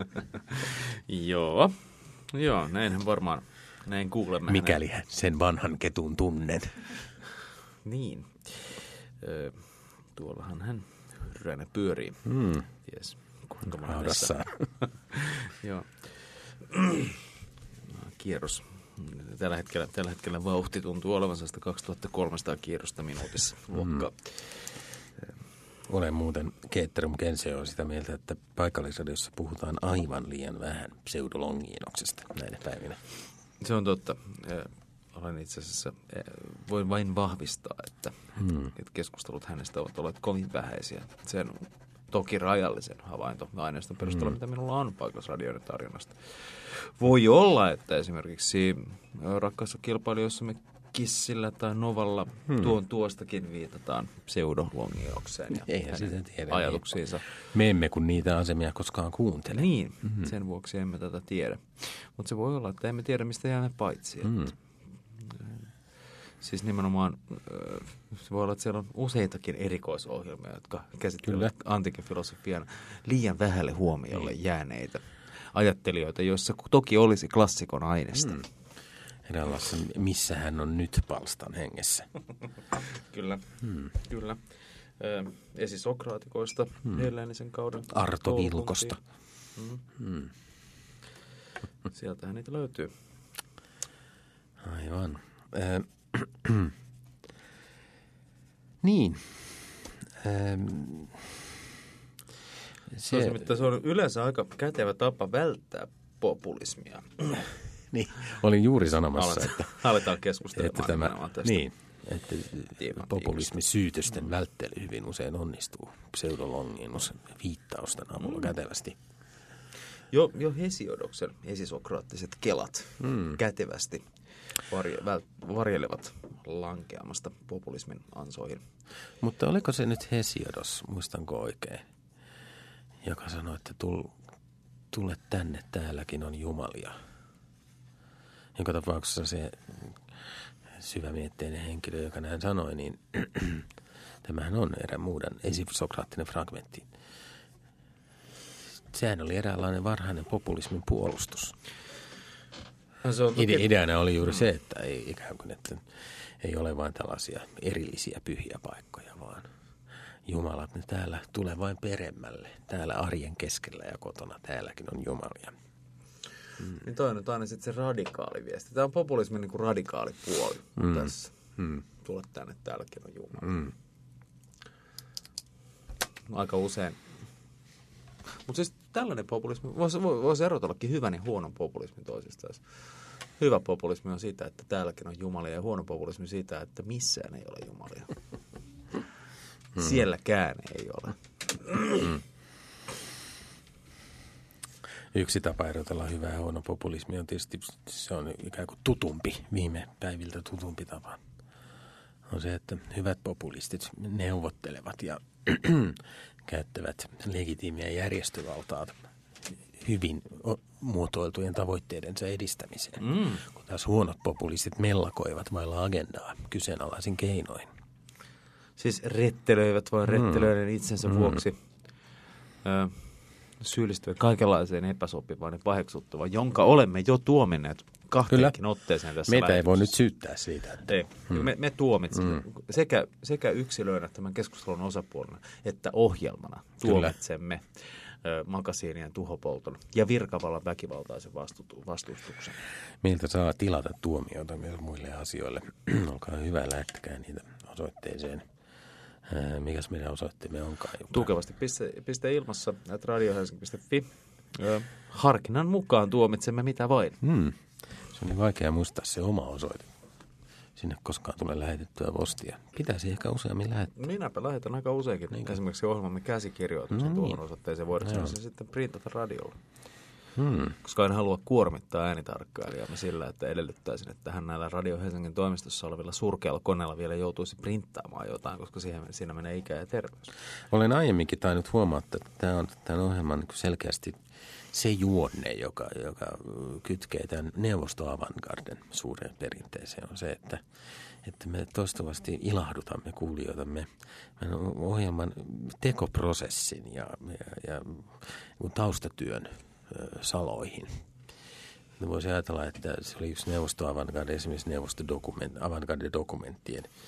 Joo, näinhän varmaan, näin kuulemme. Mikäli sen vanhan ketun tunnen. Niin, tuollahan hän hyrränä pyörii. Ties, kuinka monessa. Joo. Kierros Tällä hetkellä vauhti tuntuu olevansa sitä 2300 kierrosta minuutissa luokkaa. Olen muuten Keetterum Kense on sitä mieltä, että paikallisradiossa puhutaan aivan liian vähän pseudolongiinoksesta näinä päivinä. Se on totta. Olen itse asiassa, voin vain vahvistaa, että keskustelut hänestä ovat olleet kovin vähäisiä. Sen toki rajallisen havaintoaineiston perusteella, mitä minulla on paikallisradioiden tarjonnasta. Voi olla, että esimerkiksi rakkaissa kilpailijoissamme Kissillä tai Novalla tuostakin viitataan pseudolongiokseen ja eihän sitä tiedä ajatuksiinsa. Me emme kun niitä asemia koskaan kuuntele. Niin, sen vuoksi emme tätä tiedä. Mutta se voi olla, että emme tiedä, mistä jäämme paitsi. Siis nimenomaan se voi olla, että siellä on useitakin erikoisohjelmia, jotka käsittelevät antiikin filosofian liian vähälle huomiolle jääneitä ajattelijoita, joissa toki olisi klassikon aineesta. Eräänlaisen, missä hän on nyt palstan hengessä. Kyllä, kyllä. Esisokraatikoista, helleenisen kauden. Arto Vilkosta. Sieltähän niitä löytyy. Aivan. Niin. Se on yleensä aika kätevä tapa välttää populismia. Niin, olin juuri sanomassa, että aletaan keskustelemaan tästä. Niin, että populismisyytösten välttely hyvin usein onnistuu pseudolongiinus viittausten avulla kätevästi. Jo Hesiodoksen esisokraattiset kelat kätevästi varjelevat lankeamasta populismin ansoihin. Mutta oliko se nyt Hesiodos, muistanko oikein, joka sanoi, että tule tänne, täälläkin on jumalia. Jonka tapauksessa se syvämietteinen henkilö, joka näin sanoi, niin tämähän on erään muuden esisokraattinen fragmentti. Sehän oli eräänlainen varhainen populismin puolustus. Ideana oli juuri se, että ei ikään kuin, että ei ole vain tällaisia erillisiä pyhiä paikkoja, vaan jumalat, ne täällä tulee vain peremmälle. Täällä arjen keskellä ja kotona, täälläkin on jumalia. Niin toi on aina sitten se radikaali viesti. Tämä on populismin niin kuin radikaali puoli tässä. Tule tänne, täälläkin on jumala. Aika usein. Mutta siis tällainen populismi voisi erotellakin hyvän ja huonon populismin toisistaan. Hyvä populismi on sitä, että täälläkin on jumalia, ja huono populismi siitä, että missään ei ole jumalia. Sielläkään ei ole. Yksi tapa erotella hyvää ja huono populismi on tietysti, se on ikään kuin tutumpi, viime päiviltä tutumpi tapa. On se, että hyvät populistit neuvottelevat ja käyttävät legitiimiä järjestövaltaa hyvin muotoiltujen tavoitteidensa edistämiseen. Kun taas huonot populistit mellakoivat vailla agendaa kyseenalaisin keinoin. Siis rettelöivät vain rettelöiden itsensä vuoksi. Syyllistyvät kaikenlaiseen epäsopivaan ja paheksuttavaan, jonka olemme jo tuominneet kahteenkin otteeseen tässä meitä ei voi nyt syyttää siitä. Että... Ei. Me tuomitsemme sekä yksilöinä tämän keskustelun osapuolena, että ohjelmana tuomitsemme makasiinien tuhopolton ja virkavallan väkivaltaisen vastustuksen. Meiltä saa tilata tuomioita myös muille asioille. Olkaa hyvä, lähettäkää niitä osoitteeseen. Mikäs meidän osoitteemme onkaan? Tukevasti piste ilmassa, radiohelsinki.fi. Harkinnan mukaan tuomitsemme mitä vain. Se on niin vaikea muistaa se oma osoite. Sinne koskaan tulee lähetettyä postia. Pitäisi ehkä useammin lähettää. Minäpä lähetän aika useinkin. Niin. Esimerkiksi ohjelmamme käsikirjoituksen tuohon osoitteeseen voidaan se sitten printata radiolla. Koska en halua kuormittaa äänitarkkailijaamme sillä, että edellyttäisin, että hän näillä Radio Helsingin toimistossa olevilla surkealla koneella vielä joutuisi printtaamaan jotain, koska siinä menee ikä ja terveys. Olen aiemminkin tainnut huomata, että tämä on tämän ohjelman selkeästi se juonne, joka kytkee tämän neuvostoavantgarden suureen perinteeseen, on se, että me toistuvasti ilahdutamme kuulijoitamme ohjelman tekoprosessin ja taustatyön saloihin. Voisi ajatella, että se oli yksi neuvostoavantgarde, esimerkiksi avantgarde-dokumenttien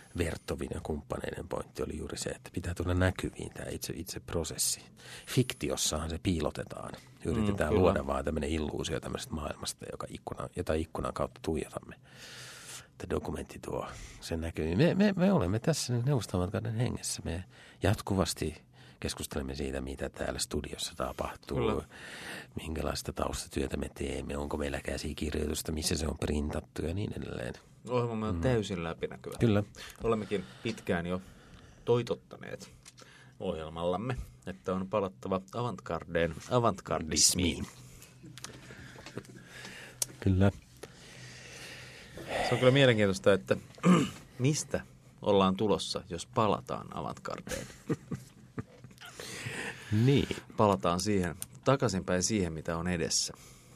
Vertovin ja kumppaneiden pointti oli juuri se, että pitää tulla näkyviin tämä itse prosessi. Fiktiossahan se piilotetaan. Yritetään luoda vaan tämmöinen illuusio tämmöisestä maailmasta, jota ikkunan kautta tuijotamme. Että dokumentti tuo sen näkyviin. Me olemme tässä Neuvostomatkaiden hengessä. Me jatkuvasti keskustelemme siitä, mitä täällä studiossa tapahtuu, minkälaista taustatyötä me teemme, onko meillä käsikirjoitusta, missä se on printattu ja niin edelleen. Ohjelmamme on täysin läpinäkyvä. Kyllä. Olemmekin pitkään jo toitottaneet ohjelmallamme, että on palattava avantgardismiin. Kyllä. Se on kyllä mielenkiintoista, että mistä ollaan tulossa, jos palataan avantgardeen. Niin. Palataan siihen, takaisinpäin siihen, mitä on edessä.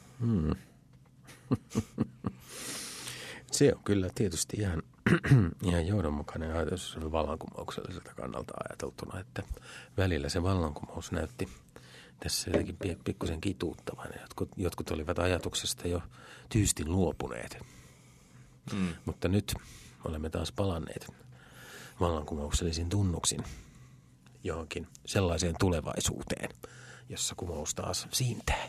Se on kyllä tietysti ihan johdonmukainen ajatus vallankumoukselliselta kannalta ajateltuna, että välillä se vallankumous näytti tässä jotenkin pikkusen kituuttavan. Jotkut olivat ajatuksesta jo tyystin luopuneet. Mutta nyt olemme taas palanneet vallankumouksellisin tunnuksin johonkin sellaiseen tulevaisuuteen, jossa kumous taas siintää.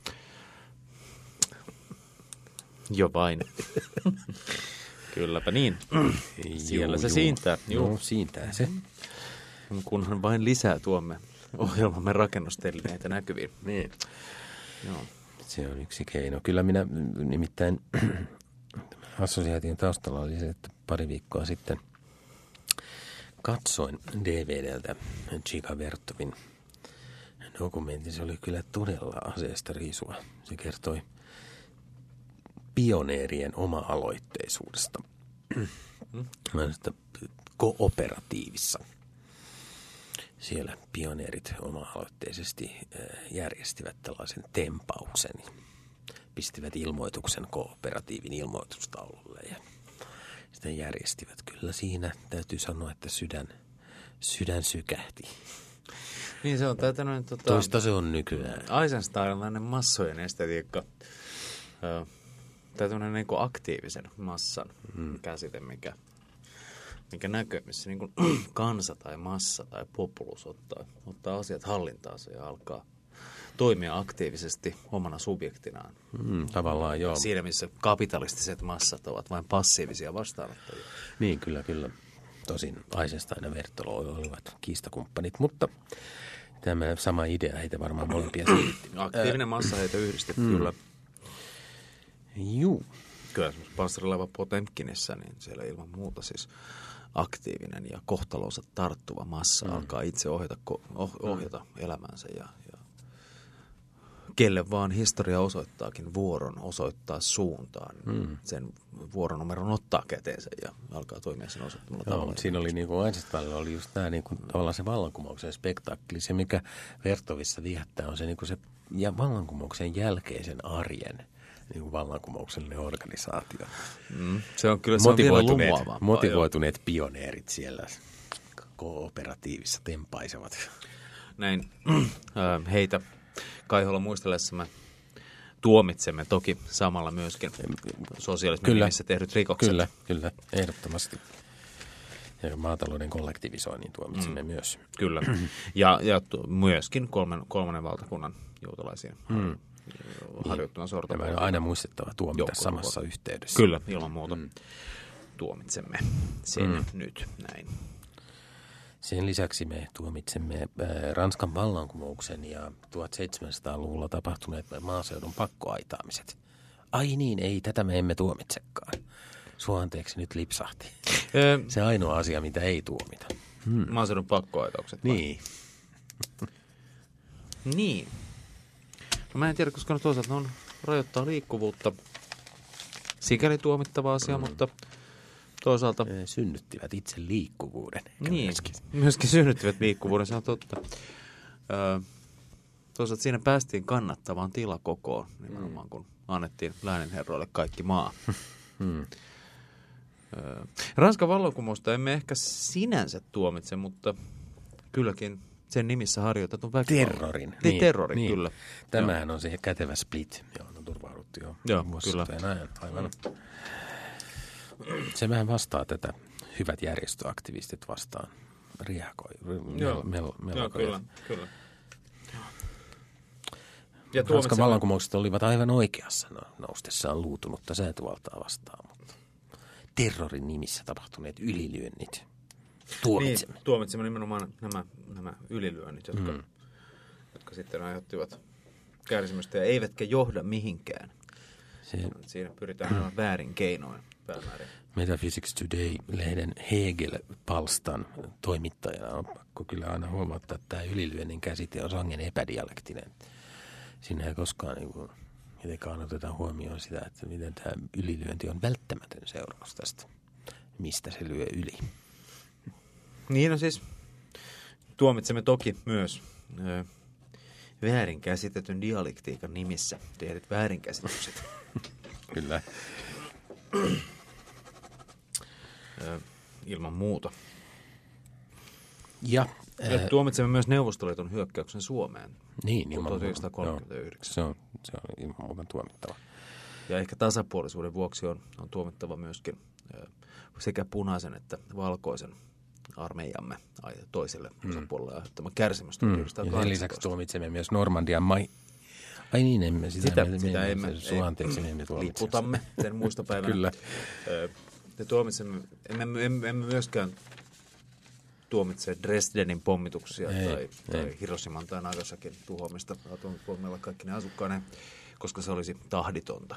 Jo vain. Kylläpä niin. Siellä se siintää. Joo, siintää se. Kunhan vain lisää tuomme ohjelmamme rakennustelineitä näkyviin. Niin. Joo. Se on yksi keino. Kyllä minä nimittäin assosiaation taustalla oli se, että pari viikkoa sitten katsoin DVDltä Chica Vertovin dokumentti. Se oli kyllä todella aseesta riisua. Se kertoi pioneerien oma-aloitteisuudesta. Kooperatiivissa. Siellä pioneerit oma-aloitteisesti järjestivät tällaisen tempauksen. Pistivät ilmoituksen kooperatiivin ilmoitustaululle ja sitä järjestivät. Kyllä siinä täytyy sanoa, että sydän sykähti. Niin se on tämmöinen toista se on nykyään. Eisensteinilainen massojen estetiikka. Tai tämmöinen niin kuin aktiivisen massan käsite, mikä näkyy, missä niin kuin kansa tai massa tai populus ottaa asiat hallintaansa ja alkaa toimia aktiivisesti omana subjektinaan. Tavallaan joo. Siinä, missä kapitalistiset massat ovat vain passiivisia vastaanottajia. Niin, kyllä. Tosin Eisenstein ja Vertolo olivat kiistakumppanit, mutta tämä sama idea heitä varmaan molempia selitti. Aktiivinen massa heitä yhdisti, kyllä. Juu. Kyllä esimerkiksi panssarilaiva Potemkinissä, niin siellä ilman muuta siis aktiivinen ja kohtalonsa tarttuva massa alkaa itse ohjata elämänsä ja kelle vaan historia osoittaakin vuoron osoittaa suuntaan. Sen vuoronumeron ottaa käteensä ja alkaa toimia sen osoittamalla tavalla. Siinä oli niin kuin Eisensteinilla oli just tämä niin kuin, tavallaan se vallankumouksen spektakkeli. Se, mikä Vertovissa viehättää, on se, niin kuin se ja vallankumouksen jälkeisen arjen niin kuin vallankumouksellinen organisaatio. Se on kyllä se on vielä lumoavampaa. Motivoituneet pioneerit siellä kooperatiivissa tempaisevat. Näin heitä Kaiholla muistellessamme tuomitsemme toki samalla myöskin sosiaalismin nimissä tehdyt rikokset. Kyllä, ehdottomasti. Ja maatalouden kollektivisoinnin tuomitsemme myös. Kyllä, ja myöskin kolmannen valtakunnan juutalaisia harjoittaman sortoa. Tämä on aina muistettava tuomita samassa yhteydessä. Kyllä, ilman muuta tuomitsemme sen nyt näin. Sen lisäksi me tuomitsemme Ranskan vallankumouksen ja 1700-luvulla tapahtuneet maaseudun pakkoaitaamiset. Ai niin, ei, tätä me emme tuomitsekaan. Sua anteeksi nyt lipsahti. Se ainoa asia, mitä ei tuomita. Maaseudun pakkoaitaukset. Niin. Niin. No mä en tiedä, koska toisaalta ne on rajoittaa liikkuvuutta. Sikäli tuomittava asia, mutta toisaalta synnyttivät itse liikkuvuuden. Niin, myöskin synnyttivät liikkuvuuden, se on totta. Toisaalta siinä päästiin kannattavaan tilakokoon, nimenomaan kun annettiin lääninherroille kaikki maa. Ranskan vallankumousta emme ehkä sinänsä tuomitse, mutta kylläkin sen nimissä harjoitetun terrorin. Terrorin, kyllä. Tämähän on se kätevä split, johon on turvauduttu jo kyllä. Aivan. Se vähän vastaa tätä hyvät järjestöaktivistit vastaan reagoi. Joo, kyllä. Ja Ranskan vallankumoukset olivat aivan oikeassa noustessaan luutunutta säätyvaltaa vastaan, mutta terrorin nimissä tapahtuneet ylilyönnit tuomitsemme. Niin, tuomitsemme nimenomaan nämä ylilyönnit, jotka sitten aiheuttivat kärsimystä ja eivätkä johda mihinkään. Siinä pyritään aivan väärin keinoin päämäärin. Metaphysics Today-lehden Hegel-palstan toimittajana on pakko kyllä aina huomauttaa, että tämä ylilyönnin käsite on sangen epädialektinen. Siinä ei koskaan mitenkään oteta huomioon sitä, että miten tämä ylilyönti on välttämätön seuraus tästä, mistä se lyö yli. Niin no siis tuomitsemme toki myös väärinkäsitetyn dialektiikan nimissä tehdyt väärinkäsitykset. Kyllä. Ilman muuta. Ja tuomitsemme myös Neuvostoliiton hyökkäyksen Suomeen. Niin, 1939. Se on ilman muuta tuomittava. Ja ehkä tasapuolisuuden vuoksi on tuomittava myöskin sekä punaisen että valkoisen armeijamme toiselle osapuolelle aiheuttama kärsimys. Ja sen lisäksi tuomitsemme myös Normandian Ai niin, emme sitä emme liputamme sen muistopäivänä. Kyllä. Ja tuomitsemme, emme myöskään tuomitse Dresdenin pommituksia tai Hiroshiman tai Nagasakin tuhoamista atomipommilla kaikki ne asukkaaneen, koska se olisi tahditonta.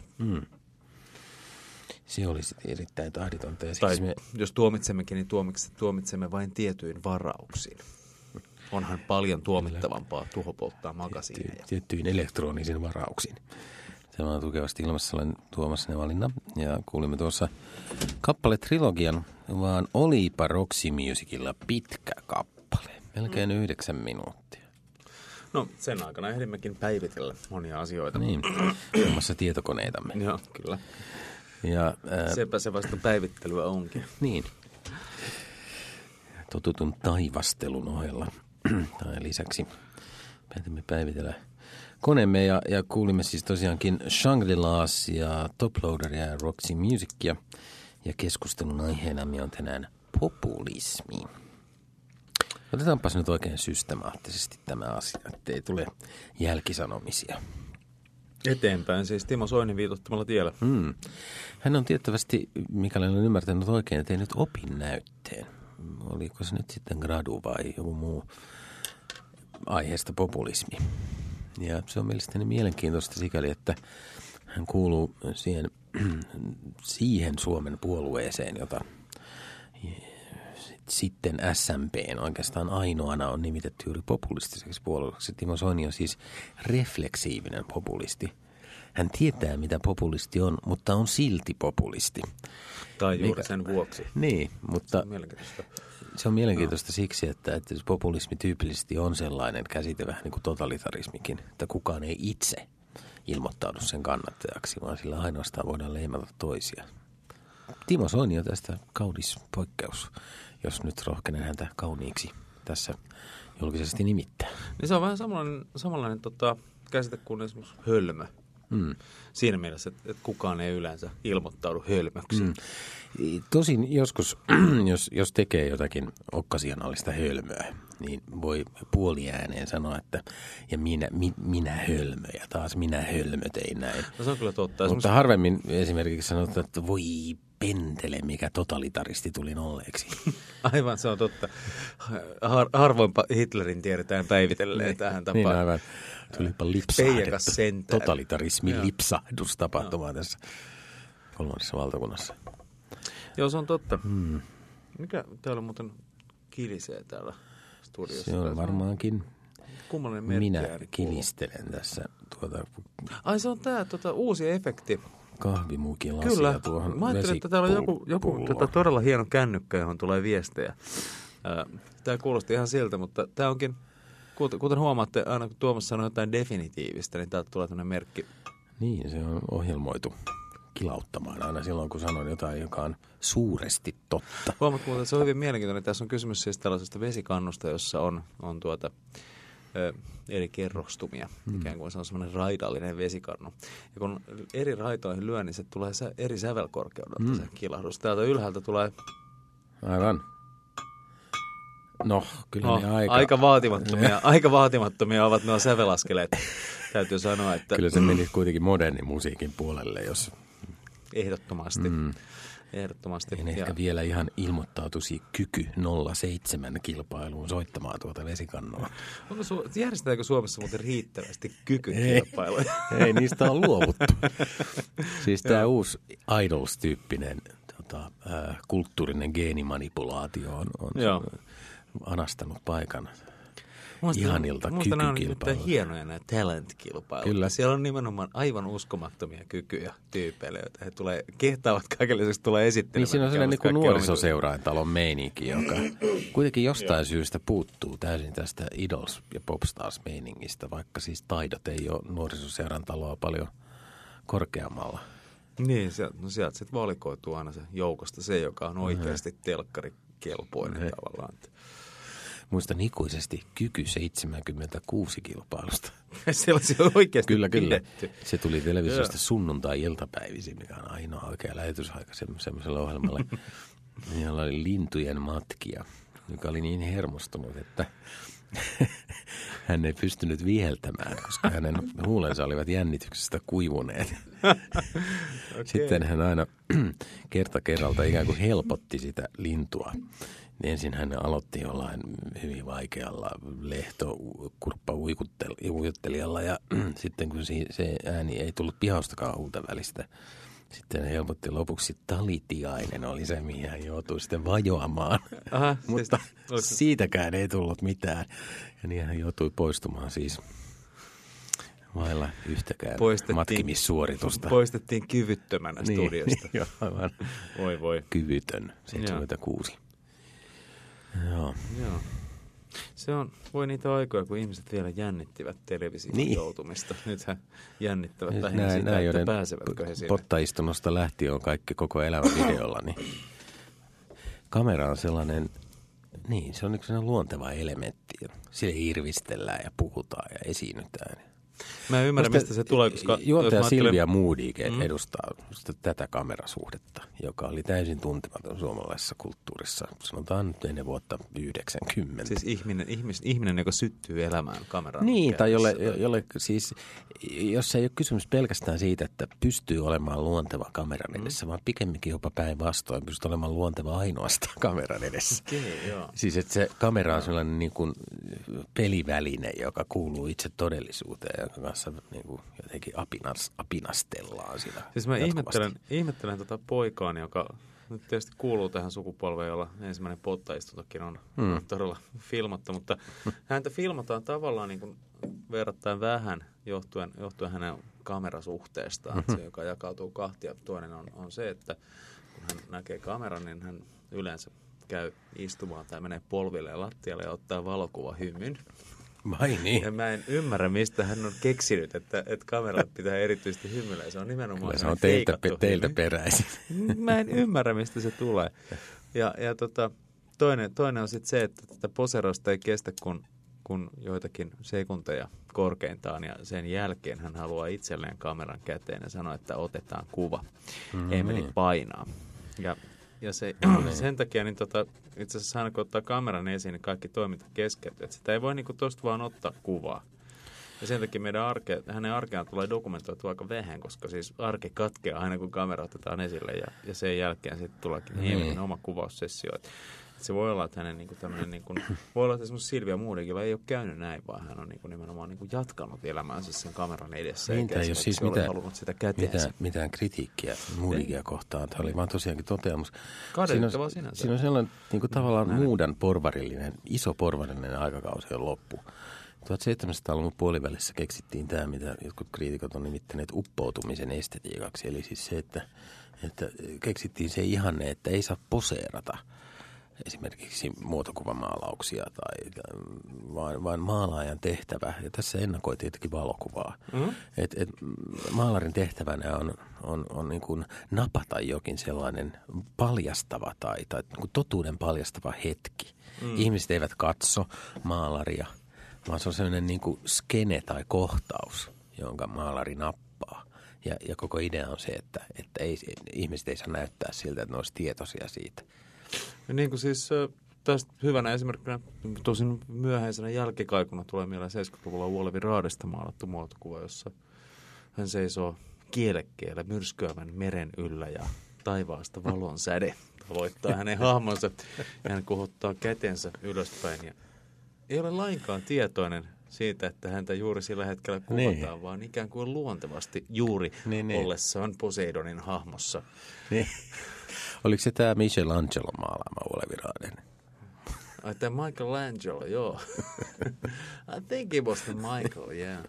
Se olisi erittäin tahditonta. Ja tai jos tuomitsemmekin, niin tuomitsemme vain tietyin varauksiin. Onhan paljon tuomittavampaa tuhopolttaa magasiineja. Tiettyin elektronisiin varauksiin. Tämä on tukevasti ilmassa olen Tuomas Nevalinna ja kuulimme tuossa kappale-trilogian, vaan olipa Roxy Musicilla pitkä kappale. Melkein 9 minuuttia. No sen aikana ehdimmekin päivitellä monia asioita. Niin, muun muassa tietokoneitamme. Joo, kyllä. Ja, sepä se vasta päivittelyä onkin. Niin. Totutun taivastelun ohella. Tai lisäksi päätimme päivitellä koneemme ja kuulimme siis tosiaankin Shangri-Las ja Toploaderia ja Roxy Musicia. Ja keskustelun aiheenamme on tänään populismi. Otetaanpas nyt oikein systemaattisesti tämä asia, ettei tule jälkisanomisia. Eteenpäin siis Timo Soinin viitottamalla tiellä. Hän on tiettävästi, mikäli olen ymmärtänyt oikein, tehnyt opinnäytteen. Oliko se nyt sitten gradu vai joku muu aiheesta populismi. Ja se on mielestäni mielenkiintoista sikäli, että hän kuuluu siihen Suomen puolueeseen, jota sitten SMP:n oikeastaan ainoana on nimitetty juuri populistiseksi puolueeksi. Timo Soini on siis refleksiivinen populisti. Hän tietää, mitä populisti on, mutta on silti populisti. Tai juuri sen vuoksi. Niin, mutta se on mielenkiintoista siksi, että populismi tyypillisesti on sellainen käsite vähän niin kuin totalitarismikin, että kukaan ei itse ilmoittaudu sen kannattajaksi, vaan sillä ainoastaan voidaan leimata toisia. Timo Soini on tästä kaunis poikkeus, jos nyt rohkenen häntä kauniiksi tässä julkisesti nimittää. Niin se on vähän samanlainen käsite kuin esimerkiksi hölmö. Siinä mielessä, että kukaan ei yleensä ilmoittaudu hölmöksi. Tosin joskus, jos tekee jotakin okkasionaalista hölmöä, niin voi puoliääneen sanoa, että ja minä hölmö ja taas minä hölmö tein näin. No se on kyllä totta. Mutta harvemmin esimerkiksi sanotaan, että voi pentele, mikä totalitaristi tulin olleeksi. Aivan, se on totta. Harvoinpa Hitlerin tiedetään päivitelleen tähän tapaan. Niin aivan. Tulipa totalitarismin lipsahdus tapahtumaan tässä kolmannessa valtakunnassa. Joo, se on totta. Mikä täällä muuten kilisee täällä studiossa? Se on varmaankin. Kummallinen merkki. Minä kilistelen tässä Ai se on tää uusi efekti. Kahvimukin lasia kyllä. Tuohon mä ajattelin, että täällä on joku todella hieno kännykkä, johon tulee viestejä. Tämä kuulosti ihan siltä, mutta tämä onkin, kuten huomaatte, aina kun Tuomas sanoo jotain definitiivistä, niin täältä tulee tämmöinen merkki. Niin, se on ohjelmoitu kilauttamaan aina silloin, kun sanon jotain, joka on suuresti totta. Huomaatko, että se on hyvin mielenkiintoinen. Tässä on kysymys siis tällaisesta vesikannusta, jossa on eri kerrostumia. Ikään kuin se on semmoinen raidallinen vesikannu. Ja kun eri raitoihin lyö, niin se tulee eri sävelkorkeudelta se kilahdus. Täältä ylhäältä tulee Aivan. No, kyllä ne aika vaatimattomia ovat nuo sävelaskeleet. Täytyy sanoa, että... Kyllä se meni kuitenkin modernin musiikin puolelle, jos... Ehdottomasti. Ehdottomasti. En ehkä vielä ihan ilmoittautuisi Kyky 07 kilpailuun soittamaan tuota vesikannua. Järjestetäänkö Suomessa muuten riittävästi kykykilpailuja? Ei, niistä on luovuttu. Siis tämä uusi Idols-tyyppinen kulttuurinen geenimanipulaatio on anastanut paikan ihanilta kykykilpailuilta. Musta nämä on hienoja nämä talent-kilpailut. Kyllä. Siellä on nimenomaan aivan uskomattomia kykyjä tyypeille, joita he kehtaavat kaikenlaisesti tulee esittelemään. Niin siinä on sellainen niin nuorisoseuraintalon meininki, joka kuitenkin jostain syystä puuttuu täysin tästä Idols- ja Popstars-meiningistä, vaikka siis taidot ei ole nuorisoseurantaloa paljon korkeammalla. Niin, sieltä sitten valikoituu aina se joukosta se, joka on oikeasti telkkarikelpoinen tavallaan. Muistan ikuisesti Kyky 76 kilpailusta. Siellä on oikeasti kyllä. pidetty. Se tuli televisiosta sunnuntai-iltapäivisin, mikä on ainoa oikea lähetysaika semmoiselle ohjelmalle, jolla oli lintujen matkia, joka oli niin hermostunut, että hän ei pystynyt viheltämään, koska hänen huulensa olivat jännityksestä kuivuneet. Okay. Sitten hän aina kerta kerralta ikään kuin helpotti sitä lintua. Ensin hän aloitti jollain hyvin vaikealla lehtokurppa-uikuttelijalla ja sitten kun se ääni ei tullut pihaustakaan huulta välistä, sitten hän helpotti lopuksi talitiainen oli se, mihin hän joutui sitten vajoamaan. Aha, mutta siitäkään ei tullut mitään ja niin hän joutui poistumaan siis vailla yhtäkään matkimissuoritusta. Poistettiin kyvyttömänä studiosta. Joo, aivan. Voi. Kyvytön, 76. Joo. Voi niitä aikoja, kun ihmiset vielä jännittivät television joutumista. Nythän jännittävät lähinnä sitä, että pääsevätkö he siellä. Pottaistunnosta lähtien on kaikki koko elämä videolla, niin kamera on sellainen, se on yksi luonteva elementti. Siellä irvistellään ja puhutaan ja esiinnytään. Mä en ymmärrä, mistä se tulee, koska... Juontaja Silvia Modig edustaa tätä kamerasuhdetta, joka oli täysin tuntematon suomalaisessa kulttuurissa. Sanotaan nyt ennen vuotta 90. Siis ihminen, joka syttyy elämään kameran. Niin, tai jolle siis, jos ei ole kysymys pelkästään siitä, että pystyy olemaan luonteva kameran edessä, vaan pikemminkin jopa päinvastoin pystyy olemaan luonteva ainoastaan kameran edessä. Okay, joo. Siis, että se kamera on sellainen niin kuin peliväline, joka kuuluu itse todellisuuteen, jonka kanssa niin kuin jotenkin apinastellaan sitä. Siis mä ihmettelen tota poikaani, joka nyt tietysti kuuluu tähän sukupolveen, jolla ensimmäinen pottaistuntokin on todella filmattu, mutta häntä filmataan tavallaan niin kuin verrattain vähän johtuen hänen kamerasuhteestaan, se, joka jakautuu kahtia. Toinen on se, että kun hän näkee kameran, niin hän yleensä käy istumaan tai menee polville lattialle ja ottaa valokuvahymyn. Vai niin? Ja mä en ymmärrä, mistä hän on keksinyt, että kameralle pitää erityisesti hymyillä. Se on nimenomaan kyllä se on teiltä peräisin. Mä en ymmärrä, mistä se tulee. Ja toinen on sitten se, että tätä poserosta ei kestä kun joitakin sekunteja korkeintaan. Ja sen jälkeen hän haluaa itselleen kameran käteen ja sanoo, että otetaan kuva. Emeli painaa. Ja sen takia niin itse asiassa aina kun ottaa kameran esiin, niin kaikki toiminta keskeytyy. Että sitä ei voi niin tuosta vaan ottaa kuvaa. Ja sen takia hänen arkeaan tulee dokumentoitua aika vähän, koska siis arke katkeaa aina kun kamera otetaan esille. Ja sen jälkeen sitten tuleekin oma kuvaussessio. Se voi olla, että hänen voi olla, että esimerkiksi Silvia Modigilla ei ole käynyt näin, vaan hän on nimenomaan jatkanut elämäänsä sen kameran edessä. Niin, ei ole siis mitään kritiikkiä Modigia kohtaan. Tämä oli vaan tosiaankin toteamus. Kadettavaa sinänsä. Siinä on sellainen tavallaan muudan iso porvarillinen aikakausi on loppu. 1700-luvun puolivälissä keksittiin tämä, mitä jotkut kriitikot on nimittäneet uppoutumisen estetiikaksi. Eli siis se, että keksittiin se ihanne, että ei saa poseerata esimerkiksi muotokuvamaalauksia, vaan maalaajan tehtävä, ja tässä ennakoi tietenkin valokuvaa. Maalarin tehtävänä on niin kuin napata jokin sellainen paljastava tai niin kuin totuuden paljastava hetki. Ihmiset eivät katso maalaria, vaan se on sellainen niin kuin skene tai kohtaus, jonka maalari nappaa. Ja koko idea on se, että ihmiset ei saa näyttää siltä, että ne olisi tietoisia siitä. Ja niin kuin siis tästä hyvänä esimerkkinä, tosin myöhäisenä jälkikaikuna tulee mieleen 70-luvulla Olavi Raadesta maalattu muotokuva, jossa hän seisoo kielekkeellä myrskyävän meren yllä ja taivaasta valon säde tavoittaa hänen hahmonsa. Ja hän kohottaa kätensä ylöspäin ja ei ole lainkaan tietoinen siitä, että häntä juuri sillä hetkellä kuvataan, vaan ikään kuin luontevasti juuri ollessaan Poseidonin hahmossa. Niin. Oliko se tämä Michelangelo maalaama Olavi Raaden? Ai tämä Michelangelo, joo. I think it was the Michael, yeah.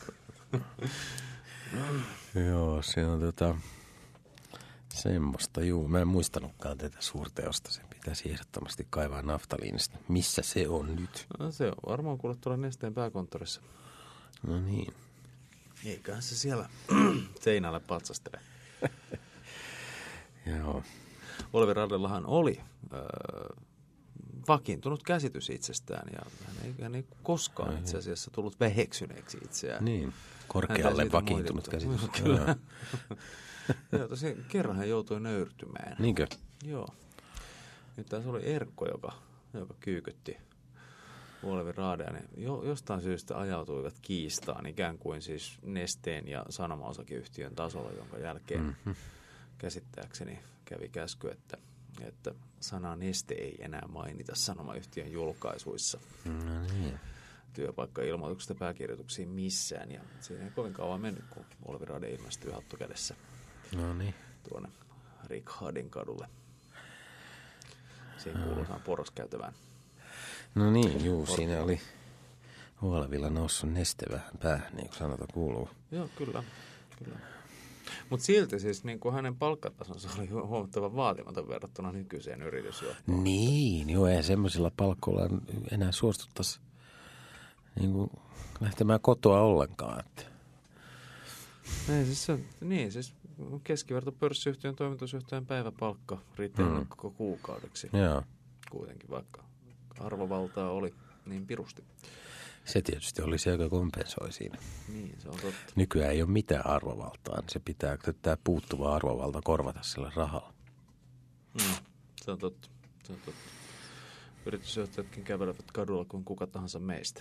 Joo, se on semmoista, mä en muistanutkaan tätä suurteosta. Sen pitäisi ehdottomasti kaivaa naftaliinista. Missä se on nyt? No, se on varmaan kuule tuolla Nesteen pääkonttorissa. No niin. Eiköhän se siellä seinällä patsastele. Joo. Olavi Raadellahan oli vakiintunut käsitys itsestään ja hän ei koskaan itse asiassa tullut väheksyneeksi itseään. Niin, korkealle vakiintunut käsitys. Kyllä. Joo, tosiaan kerran hän joutui nöyrtymään. Niinkö? Joo. Nyt tässä oli Erkko, joka kyykytti Olavi Raadea. Ne jostain syystä ajautuivat kiistaan ikään kuin siis Nesteen ja Sanoma-osakeyhtiön tasolla, jonka jälkeen käsittääkseni kävi käsky, että sanaa Neste ei enää mainita Sanoma-yhtiön julkaisuissa. No niin. Työpaikka-ilmoituksista pääkirjoituksiin missään. Ja siinä ei kovin kauan mennyt, kun Olavi Raade ilmestyi hattu kädessä tuonne Rikhardin kadulle. Siinä kuulutaan poroskäytävään. No niin, juu, siinä oli Olavilla noussut Neste vähän päähän, niin kuin sanota kuuluu. Joo, kyllä. Mutta silti siis niin kuin hänen palkkatasonsa oli huomattavan vaatimaton verrattuna nykyiseen yritysjohtoon. Niin, joo, ei semmoisilla palkoilla enää suostuttaisi niin kuin lähtemään kotoa ollenkaan. Ei, siis keskiverto pörssiyhtiön toimitusjohtajan päiväpalkka riittää koko kuukaudeksi. Joo. Kuitenkin, vaikka arvovaltaa oli niin pirusti. Se tietysti oli se, joka kompensoi siinä. Niin, se on totta. Nykyään ei ole mitään arvovaltaa, niin se pitää tämä puuttuva arvovalta korvata sillä rahalla. Se on totta. Yritysjohtajatkin kävelevät kadulla kuin kuka tahansa meistä.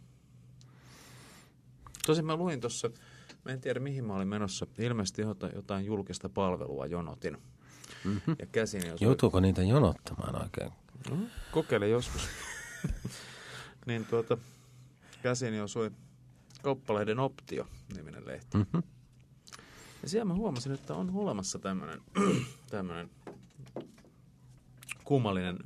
Tosin mä luin tuossa, mä en tiedä mihin mä olin menossa, ilmeisesti jotain julkista palvelua jonotin. Ja käsini osui... Joutuuko niitä jonottamaan oikein? Kokeile joskus. Niin käsini osui Kauppalehden Optio-niminen lehti. Ja siellä mä huomasin, että on olemassa tämmöinen kummallinen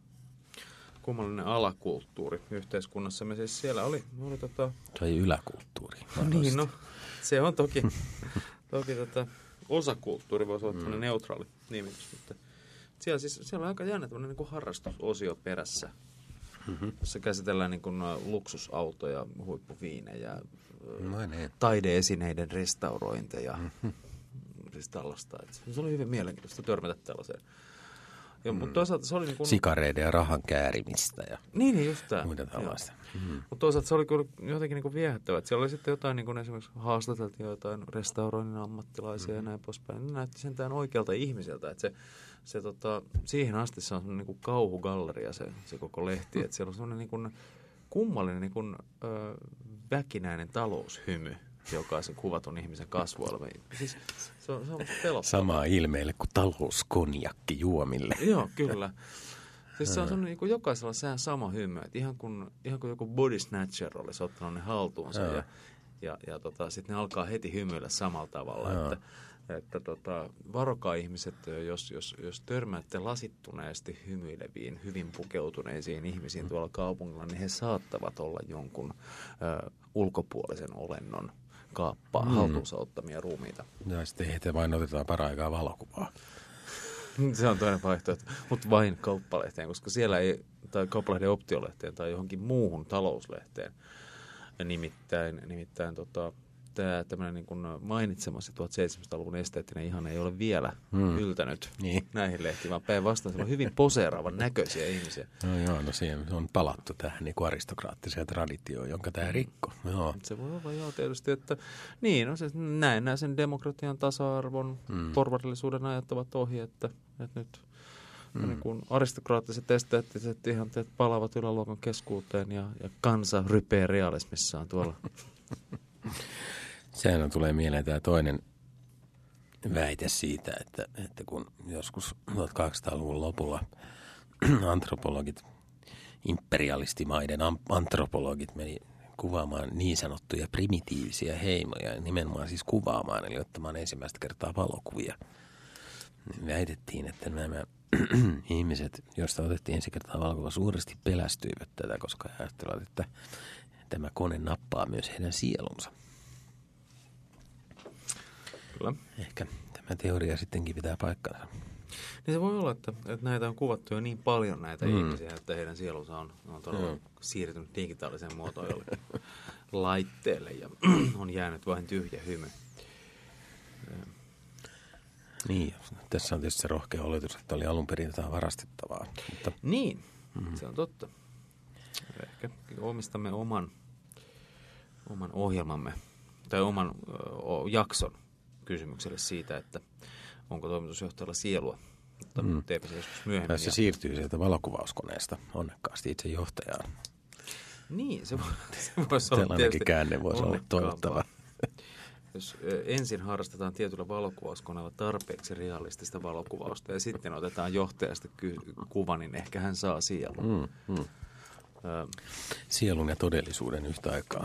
alakulttuuri yhteiskunnassa. Me siis siellä oli Tai yläkulttuuri. Niin, no, se on toki osakulttuuri, voisi olla tämmöinen neutraali nimitys, mutta siellä on aika jännä tämmöinen niin kuin harrastusosio perässä, jossa käsitellään niin kuin luksusautoja, huippuviinejä, taideesineiden restaurointeja, siis tällaista. Se oli hyvin mielenkiintoista törmätä tällaiseen. Mutta toisaalta se oli niin kuin... Sikareiden ja rahan käärimistä ja niin just tämä. muita tällaista. Mutta toisaalta se oli kyllä jotenkin niin kuin viehättävää. Siellä oli sitten jotain, niin kuin esimerkiksi haastateltiin jotain restauroinnin ammattilaisia ja näin poispäin. Ne näytti sentään oikealta ihmiseltä. Että siihen asti se on niin kuin kauhugalleria se koko lehti. Että siellä on semmoinen niin kuin kummallinen niin kuin, väkinäinen taloushymy jokaisen kuvatun ihmisen kasvoilla. Siis, se on pelottavaa. Samaa ilmeille kuin talouskonjakki juomille. Joo, kyllä. Siis se on semmoinen niin jokaisella sään sama hymy. Että ihan kun joku body snatcher olisi ottanut ne haltuunsa ja sitten ne alkaa heti hymyillä samalla tavalla. Että varokaa ihmiset, jos törmäätte lasittuneesti hymyileviin, hyvin pukeutuneisiin ihmisiin tuolla kaupungilla, niin he saattavat olla jonkun ulkopuolisen olennon kaappaa haltuunsa ottamia ruumiita. Ja sitten heitä vain otetaan paraikaa valokuvaa. Se on toinen vaihtoehto, mutta vain Kauppalehteen, koska siellä ei, tai Kauppalehden Optiolehteen tai johonkin muuhun talouslehteen. Nimittäin tämä tämmöinen niin kuin mainitsemasi 1700-luvun esteettinen ihan ei ole vielä yltänyt näihin lehtiin, vaan päinvastoin siellä on hyvin poseeraavan näköisiä ihmisiä. No siihen on palattu tähän niin kuin aristokraattiseen traditioon, jonka tämä rikko. Joo. Se voi olla tietysti, että niin, no se näennäisen demokratian, tasa-arvon, porvarillisuuden ajat ovat ohi, että nyt niin kuin aristokraattiset esteettiset ihanteet palaavat yläluokan keskuuteen ja kansa rypee realismissaan tuolla. Sehän tulee mieleen tämä toinen väite siitä, että kun joskus 1200-luvun lopulla antropologit, imperialistimaiden antropologit meni kuvaamaan niin sanottuja primitiivisiä heimoja, nimenomaan siis kuvaamaan, eli ottamaan ensimmäistä kertaa valokuvia. Väitettiin, että nämä ihmiset, joista otettiin ensi kertaa valokuva, suuresti pelästyivät tätä, koska he ajattelivat, että tämä kone nappaa myös heidän sielunsa. Kyllä. Ehkä tämä teoria sittenkin pitää paikkansa. Niin se voi olla, että näitä on kuvattu jo niin paljon näitä ihmisiä, että heidän sielunsa on todella siirtynyt digitaaliseen muotoon jollekin laitteelle ja on jäänyt vain tyhjä hymy. Niin, tässä on tietysti se rohkea oletus, että oli alun perin jotain varastettavaa. Mutta... Niin, se on totta. Ehkä omistamme oman ohjelmamme tai oman jakson kysymykselle siitä, että onko toimitusjohtajalla sielua. Mutta teepä se joskus myöhemmin. Tässä siirtyy sieltä valokuvauskoneesta onnekkaasti itse johtajaan. Niin, se voisi olla sellainenkin käänne voisi olla toivottava. Jos ensin harrastetaan tietyllä valokuvauskoneella tarpeeksi realistista valokuvausta ja sitten otetaan johtajasta kuva, niin ehkä hän saa sielun. Sielun ja todellisuuden yhtä aikaa.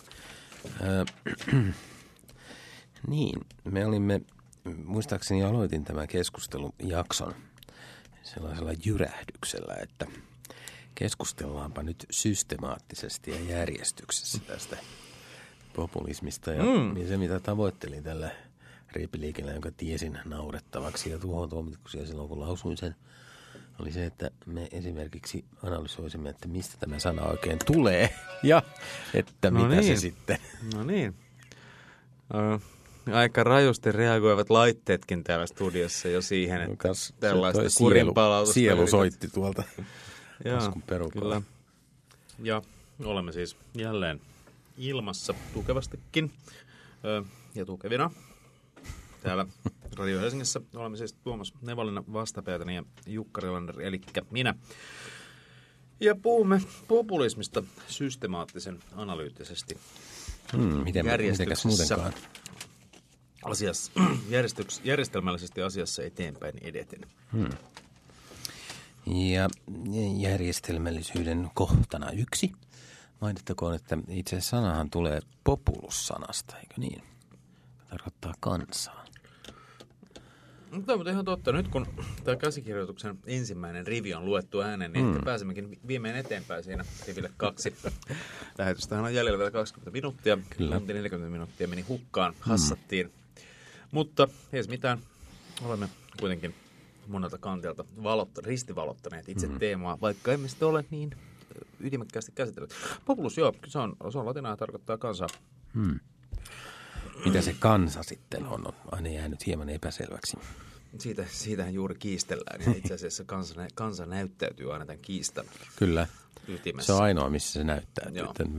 Niin, me olimme, muistaakseni aloitin tämän keskustelun jakson sellaisella jyrähdyksellä, että keskustellaanpa nyt systemaattisesti ja järjestyksessä tästä populismista. Ja se, mitä tavoittelin tällä reipiliikellä, jonka tiesin naurettavaksi ja tuohon tuomituksi silloin, kun lausuin sen, oli se, että me esimerkiksi analysoisimme, että mistä tämä sana oikein tulee ja että mitä se sitten. No niin. Aika rajusti reagoivat laitteetkin täällä studiossa jo siihen, että tällaista kurinpalautusta. Sielu soitti tuolta taskun perukolla. Ja olemme siis jälleen ilmassa tukevastikin ja tukevina. Täällä Radio Helsingissä olemme siis Tuomas Nevalinen vastapäätäni ja Jukka Relander, eli minä. Ja puhumme populismista systemaattisen analyyttisesti. Mitenkäs muutenkaan? Järjestelmällisesti asiassa eteenpäin edeten. Ja järjestelmällisyyden kohtana 1. Mainittakoon, että itse sanahan tulee populus-sanasta, eikö niin? Tarkoittaa kansaa. Mutta ihan totta. Nyt kun tämä käsikirjoituksen ensimmäinen rivi on luettu ääneen, niin ehkä pääsemmekin viimein eteenpäin siinä riville 2. Lähetystähän on jäljellä vielä 20 minuuttia. Kyllä. Tunti 40 minuuttia meni hukkaan, hassattiin. Mutta ei mitään. Olemme kuitenkin monelta kantilta ristivalottaneet itse teemaa, vaikka emme sitä ole niin ytimekkäästi käsitellyt. Populus, joo, se on latinaa ja tarkoittaa kansaa. Mitä se kansa sitten on aina jäänyt hieman epäselväksi. Siitähän juuri kiistellään ja itse asiassa kansa näyttäytyy aina tämän kiistan ytimessä. Se on ainoa, missä se näyttäytyy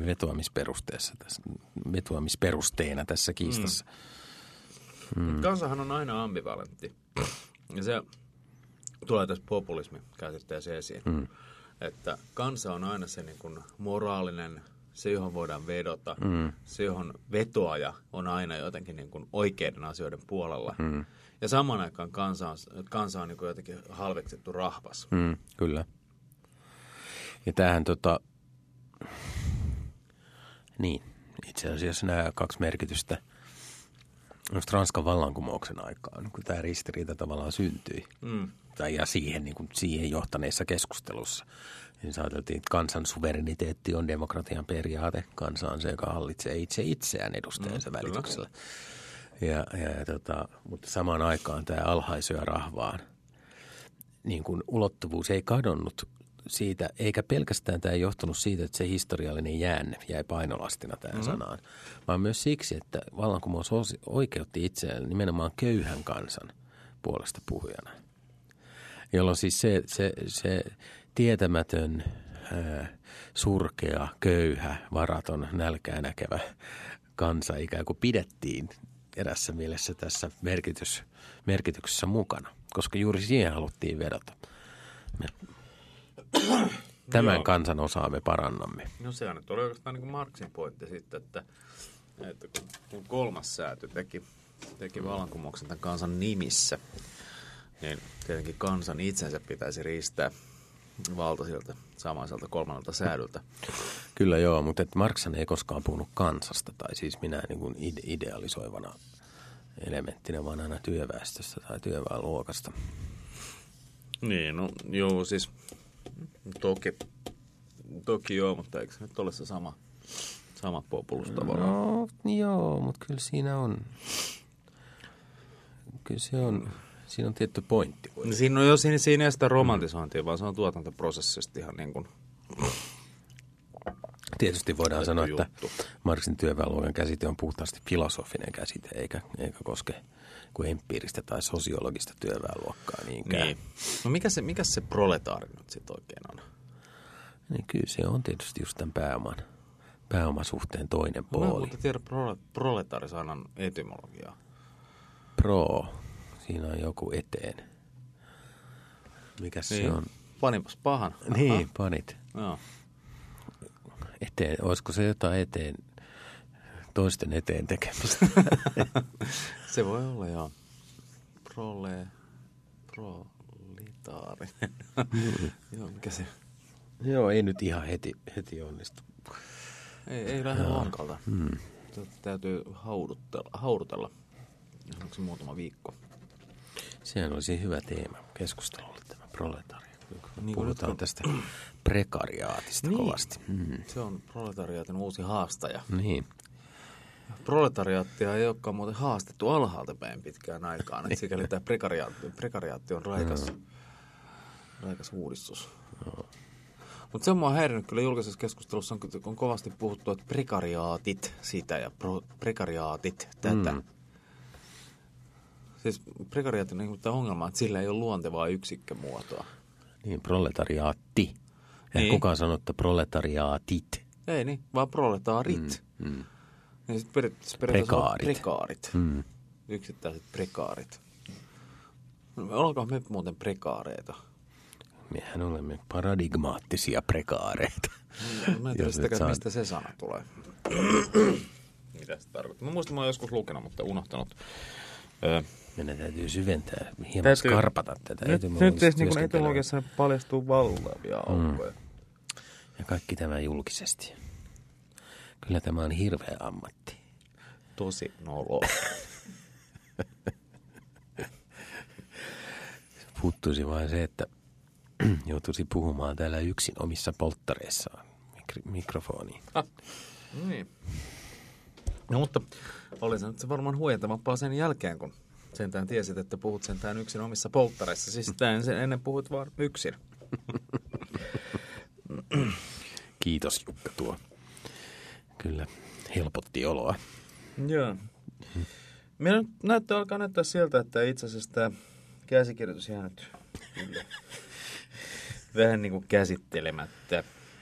vetoamisperusteena tässä kiistassa. Kansahan on aina ambivalentti. Ja se tulee tässä populismi-käsitteeseen esiin. Että kansa on aina se niin kuin moraalinen, se johon voidaan vedota, se johon vetoaja on aina jotenkin niin kuin oikeiden asioiden puolella. Ja samaan aikaan kansa on niin kuin jotenkin halveksettu rahvas. Kyllä. Ja tämähän niin, itse asiassa nämä 2 merkitystä just Ranskan vallankumouksen aikaan, kun tämä ristiriita tavallaan syntyi. Ja siihen johtaneessa keskustelussa. Niin ajateltiin, että kansan suvereniteetti on demokratian periaate. Kansa on se, joka hallitsee itse itseään edustajansa välityksellä. Mutta samaan aikaan tämä alhaisö ja rahvaan niin kuin ulottuvuus ei kadonnut siitä, eikä pelkästään tämä ei johtunut siitä, että se historiallinen jäänne jäi painolastina tähän sanaan, vaan myös siksi, että vallankumous oikeutti itseään nimenomaan köyhän kansan puolesta puhujana. Jolloin siis se tietämätön, surkea, köyhä, varaton, nälkää näkevä kansa ikään kuin pidettiin erässä mielessä tässä merkityksessä mukana, koska juuri siihen haluttiin vedota. Tämän kansan osaa me parannamme. No se on, että oli oikeastaan niin kuin Marxin pointti sitten, että kun kolmas säätö teki vallankumouksen tämän kansan nimissä, niin tietenkin kansan itsensä pitäisi riistää valta siltä samaiselta kolmannelta säädyltä. Kyllä joo, mutta Marxhan ei koskaan puhunut kansasta tai siis minä niin kuin idealisoivana elementtinä, vaan aina työväestöstä tai työväenluokasta. Niin, no joo, siis toki joo, mutta eikö se nyt ole se sama populus tavallaan? No joo, mutta kyllä siinä on siinä on tietty pointti. Siinä on jo siinä ei sitä romantisointia, vaan se on tuotantoprosessista ihan niin kuin... Tietysti voidaan sanoa, että Marxin työväenluokan käsite on puhtaasti filosofinen käsite, eikä koske kuin empiiristä tai sosiologista työväenluokkaa niinkään. Niin. No mikä se proletaari nyt sitten oikein on? Niin kyllä se on tietysti just tämän pääomasuhteen toinen puoli. Mä en tiedä proletaarisanan etymologiaa. Pro, siinä on joku eteen. Mikäs niin. se on? Panipas pahan. Niin, panit. Joo. Eteen, olisiko se jotain eteen, toisten eteen tekemistä? Se voi olla, joo. Proletaarinen. Joo, mikä se? Joo, ei nyt ihan heti onnistu. Ei lähde lonkalta. Täytyy haudutella. Onko se muutama viikko? Sehän olisi hyvä teema keskustelulle, tämä proletaria. Niin puhutaan tästä prekariaatista niin, kovasti. Se on proletariaatin uusi haastaja. Niin. Proletariaattia ei olekaan muuten haastettu alhaalta päin pitkään aikaan. Että sikäli tämä prekariaatti on raikas uudistus. No. Mutta se on mua häirinyt kyllä julkisessa keskustelussa on kovasti puhuttu, että prekariaatit sitä ja prekariaatit tätä. Siis prekariaatin on tämä ongelma, että sillä ei ole luontevaa yksikkömuotoa. Niin, proletariaatti. Ja niin. kukaan sanoo, että proletariaatit. Ei niin, vaan proletaarit. Niin sitten periaatteessa on prekaarit. Yksittäiset prekaarit. Ollaanko me muuten prekaareita? Mehän olemme paradigmaattisia prekaareita. Mä en tiedä mistä se sana tulee. Mitä se tarkoittaa? Mä muistan, mä oon joskus lukenut, mutta unohtanut. Meidän täytyy syventää, hieman skarpata tätä etymologista työskentelyä. Nyt etymologiassa paljastuu valtavia aukkoja. Ja kaikki tämä julkisesti. Kyllä tämä on hirveä ammatti. Tosi nolo. Puuttuisi vain se, että joutuisi puhumaan täällä yksin omissa polttareissaan mikrofoniin. Niin. No mutta oli se nyt se varmaan huojentavampaa sen jälkeen, kun sentään tiesit, että puhut sentään yksin omissa polttareissa. Siis ennen puhuit vaan yksin. Kiitos Jukka, tuo kyllä helpotti oloa. Joo. Meillä alkaa näyttää siltä, että itse asiassa tämä käsikirjoitus jäänyt vähän niin kuin käsittelemättä.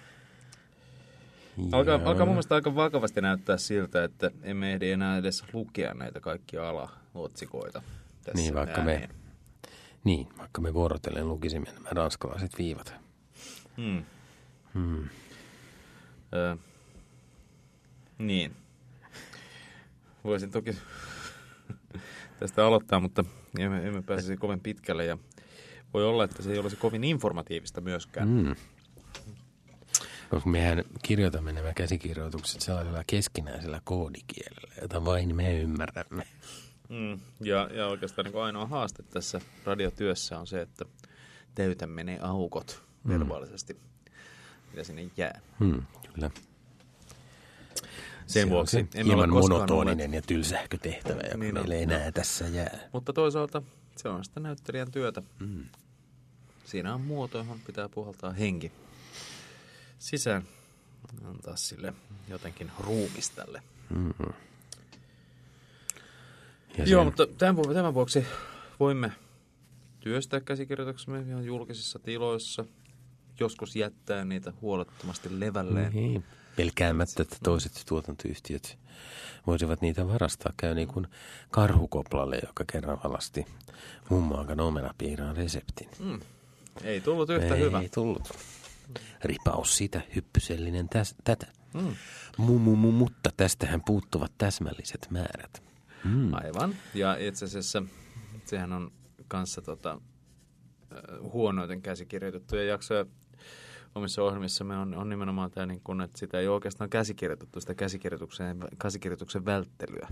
Alkaa mun mielestä aika vakavasti näyttää siltä, että emme ehdi enää edes lukea näitä kaikkia alaotsikoita tässä niin, vaikka me vuorotellen lukisimme nämä ranskalaiset viivat. Niin. Voisin toki tästä aloittaa, mutta emme pääsisi kovin pitkälle ja voi olla, että se ei olisi kovin informatiivista myöskään. Koska mehän kirjoitamme nämä käsikirjoitukset sellaisella keskinäisellä koodikielellä, jota vain me ymmärrämme. Ja oikeastaan niin ainoa haaste tässä radiotyössä on se, että täytämme ne aukot verbaalisesti, mitä sinne jää. Kyllä. Sen vuoksi emme hieman monotoninen ja tylsähkö tehtävä, joka niin meille enää tässä jää. Mutta toisaalta se on sitä näyttelijän työtä. Siinä on muoto, johon pitää puhaltaa henki sisään. Antaa sille jotenkin ruumistalle. Joo, mutta tämän vuoksi voimme työstää käsikirjoituksemme ihan julkisissa tiloissa. Joskus jättää niitä huolettomasti levälleen. Niin. Pelkäämättä, että toiset tuotantoyhtiöt voisivat niitä varastaa. Käy niin kuin Karhukoplalle, joka kerran valasti mummoakan omenapiiraan reseptin. Ei tullut yhtä hyvä. Ei tullut. Ripaus sitä, hyppysellinen tätä. Mutta tästähän puuttuvat täsmälliset määrät. Aivan. Ja itse asiassa sehän on kanssa huonoiten käsikirjoitettuja jaksoja omissa ohjelmissamme on nimenomaan tämä, niin kun, että sitä ei ole oikeastaan käsikirjoitettu, sitä käsikirjoituksen välttelyä.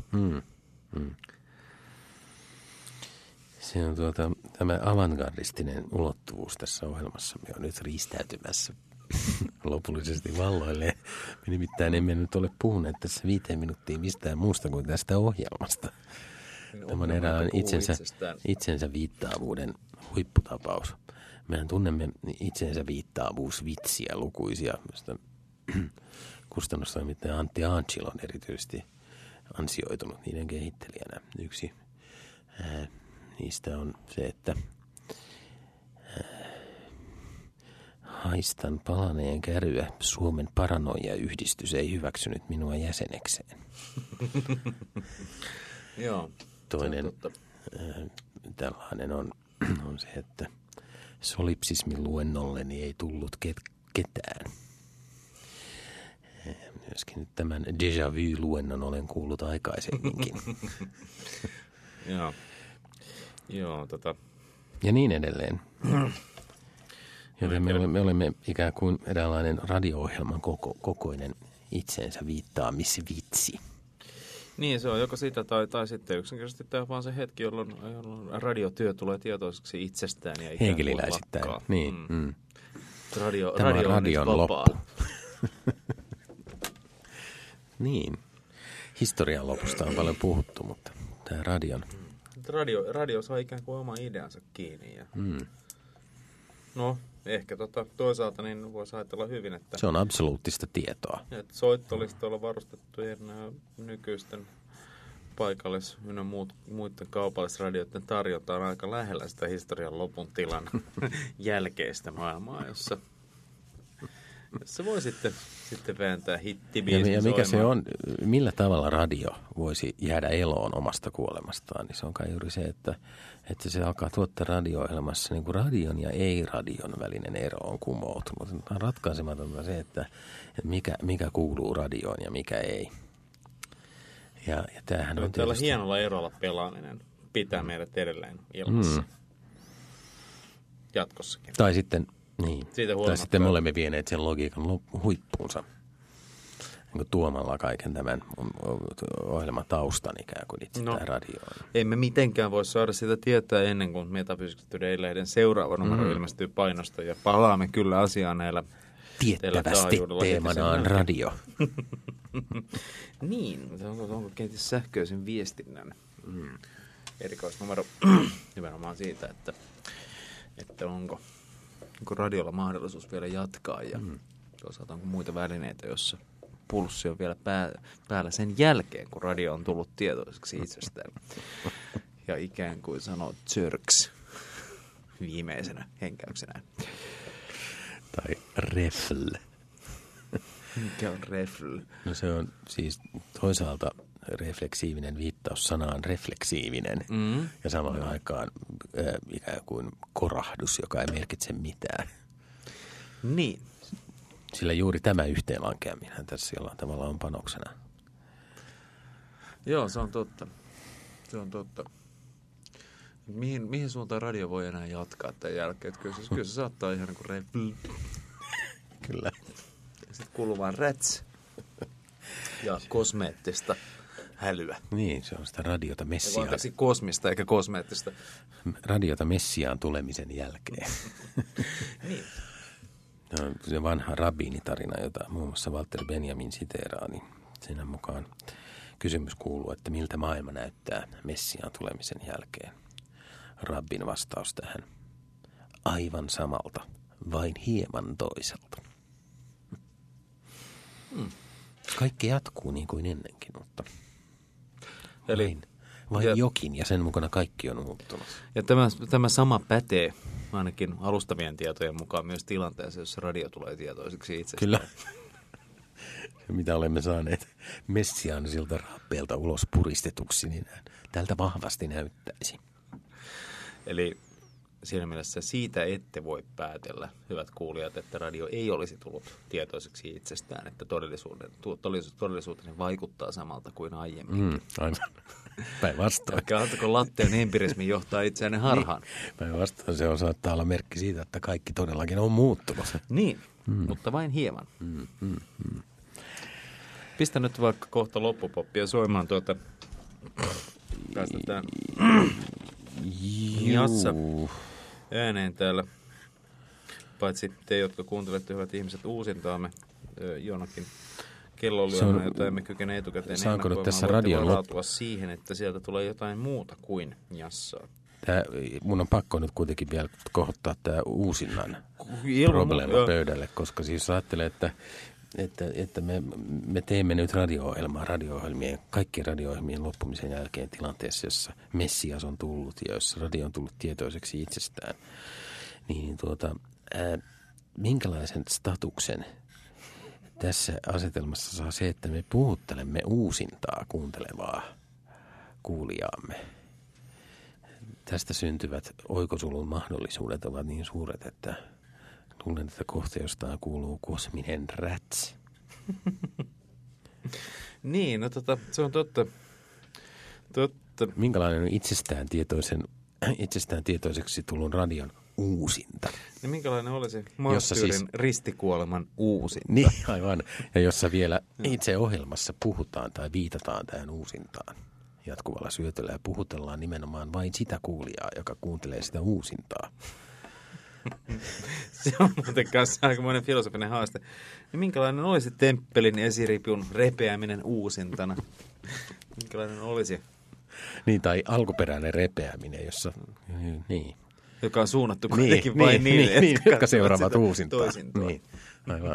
Se on tämä avantgardistinen ulottuvuus tässä ohjelmassa. Me on nyt riistäytymässä lopullisesti valloille. Me nimittäin emme nyt ole puhuneet tässä 5 minuuttia mistään muusta kuin tästä ohjelmasta. Tämä on eräänlainen itsensä viittaavuuden huipputapaus. Mehän tunnemme itsensä viittaavuusvitsiä lukuisia. Kustannustoimittaja Antti Ancil on erityisesti ansioitunut niiden kehittelijänä. Yksi niistä on se, että haistan palaneen käryä. Suomen paranoia-yhdistys ei hyväksynyt minua jäsenekseen. Joo. Toinen tällainen on se, että solipsismin luennolleni ei tullut ketään. Myöskin nyt tämän déjà vu-luennon olen kuullut aikaisemminkin. Joo. Ja niin edelleen. Joten me olemme ikään kuin eräänlainen radio-ohjelman kokoinen itseensä viittaamisvitsi. Niin, se on joko sitä tai sitten yksinkertaisesti tämä vaan se hetki, jolloin radiotyö tulee tietoiseksi itsestään ja ikään kuin lakkaa. Niin. Tämä on radion loppu. Niin. Historian lopusta on paljon puhuttu, mutta tämä radion. Radio saa ikään kuin oma ideansa kiinni. Ja no, ehkä toisaalta niin voisi ajatella hyvin, että se on absoluuttista tietoa. Että soittolistoilla varustettujen nykyisten paikallis- ynnä muiden kaupallisradioiden tarjonta on aika lähellä sitä historian lopun tilan jälkeistä maailmaa, jossa voi sitten vääntää hittibiisin ja mikä se on, millä tavalla radio voisi jäädä eloon omasta kuolemastaan, niin se on kai juuri se, että se alkaa tuottaa radio-ohjelmassa, niin kuin radion ja ei-radion välinen ero on kumoutunut. On ratkaisematonta se, että mikä kuuluu radioon ja mikä ei. Ja tämähän on tällä hienolla erolla pelaaminen pitää meidät edelleen ilmassa. Jatkossakin. Tai sitten me olemme vieneet sen logiikan huippuunsa niin tuomalla kaiken tämän ohjelman taustan ikään kuin itse tähän radioon. Emme mitenkään voi saada sitä tietää ennen kuin Metaphysics Today-lehden seuraava numero ilmestyy painosta ja palaamme kyllä asiaan näillä tiettävästi teemanaan radio. Niin, onko kenties sähköisen viestinnän erikoisnumero nimenomaan siitä, että onko radiolla mahdollisuus vielä jatkaa ja toisaalta onko muita välineitä, jossa pulssi on vielä päällä sen jälkeen, kun radio on tullut tietoiseksi itsestään. Ja ikään kuin sanoo Zörks viimeisenä henkäyksenä. Tai refl. Mikä on refl? No se on siis toisaalta refleksiivinen viittaus sanaan refleksiivinen ja samaan aikaan ikään kuin korahdus, joka ei merkitse mitään. Niin. Sillä juuri tämä yhteenlankeaminen tässä jollain tavalla on panoksena. Joo, se on totta. Mihin suuntaan radio voi enää jatkaa tämän jälkeen? Kyllä se saattaa ihan niin kuin refl. Kyllä. Sitten kuuluu vaan räts ja kosmeettista hälyä. Niin, se on sitä radiota Messiaan. Anteeksi, kosmista eikä kosmeettista. Radiota Messiaan tulemisen jälkeen. Niin. No, se vanha rabbiinitarina, jota muun muassa Walter Benjamin siteeraa, niin siinä mukaan kysymys kuuluu, että miltä maailma näyttää Messiaan tulemisen jälkeen. Rabbin vastaus tähän: aivan samalta, vain hieman toiselta. Kaikki jatkuu niin kuin ennenkin, mutta vain jokin ja sen mukana kaikki on muuttunut. Ja tämä sama pätee ainakin alustavien tietojen mukaan myös tilanteessa, jossa radio tulee tietoiseksi itsestään. Kyllä. Mitä olemme saaneet messiaanisilta rappeelta ulos puristetuksi, niin tältä vahvasti näyttäisi. Eli siinä mielessä siitä ette voi päätellä, hyvät kuulijat, että radio ei olisi tullut tietoiseksi itsestään, että todellisuuteen vaikuttaa samalta kuin aiemmin. Aivan. Päinvastoin. Älkää antako lattean empirismi johtaa itseänne harhaan. Niin. Päinvastoin se saattaa olla merkki siitä, että kaikki todellakin on muuttunut. Niin, mutta vain hieman. Pistä nyt vaikka kohta loppupoppia soimaan päästetään Jassa ääneen täällä. Paitsi te, jotka kuuntelette, hyvät ihmiset, uusintaamme jonakin kellolyönä, jota emme kykene etukäteen ennakoimaan. Varautua siihen, että sieltä tulee jotain muuta kuin Jassaa. Mun on pakko nyt kuitenkin vielä kohottaa tämä uusinnan probleema pöydälle, koska siis ajattelee, että me teemme nyt kaikkien radio-ohjelmien loppumisen jälkeen tilanteessa, jossa Messias on tullut ja jossa radio on tullut tietoiseksi itsestään. Niin minkälaisen statuksen tässä asetelmassa saa se, että me puhuttelemme uusintaa kuuntelevaa kuulijaamme? Tästä syntyvät oikosulun mahdollisuudet ovat niin suuret, että tunnen, että kohta jostain kuuluu kosminen räts. Niin, no se on totta. Minkälainen on itsestään tietoiseksi tullut radion uusinta? Ja minkälainen olisi marttyyrin ristikuoleman uusinta? Niin, aivan. Ja jossa vielä itse ohjelmassa puhutaan tai viitataan tähän uusintaan jatkuvalla syötöllä ja puhutellaan nimenomaan vain sitä kuulijaa, joka kuuntelee sitä uusintaa. Se on muuten kanssa aikamoinen filosofinen haaste. Niin minkälainen olisi temppelin esiripun repeäminen uusintana? Minkälainen olisi? Niin, tai alkuperäinen repeäminen, jossa... Niin. Joka on suunnattu kuitenkin vain niille, jotka seuraavat uusintaa. Niin, aivan.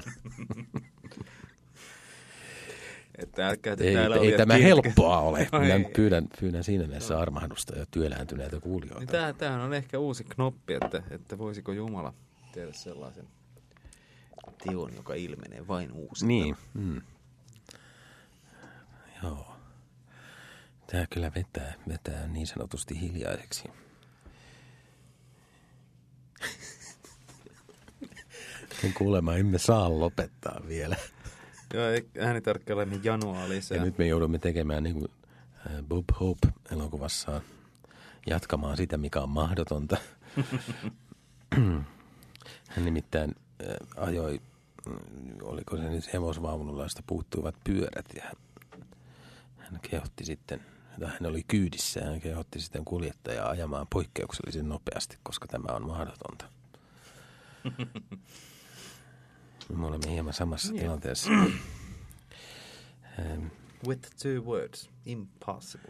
Että ei tämä helppoa ole. Minä pyydän siinä mielessä armahdusta ja työlääntyneitä kuulijoita. Niin tämähän on ehkä uusi knoppi, että voisiko Jumala tehdä sellaisen teon, joka ilmenee vain uusinta. Niin. Joo. Tämä kyllä vetää niin sanotusti hiljaiseksi. Kuulemma emme saa lopettaa vielä. Joo, äänitarkkailemme janoa lisää. Ja nyt me joudumme tekemään niin kuin Bob Hope-elokuvassaan, jatkamaan sitä, mikä on mahdotonta. Hän nimittäin ajoi, oliko se nyt hevosvaunulla, josta puuttuivat pyörät, ja hän kehotti sitten, hän oli kyydissä, ja hän kehotti sitten kuljettajaa ajamaan poikkeuksellisen nopeasti, koska tämä on mahdotonta. Me olemme hieman samassa tilanteessa. With two words, impossible.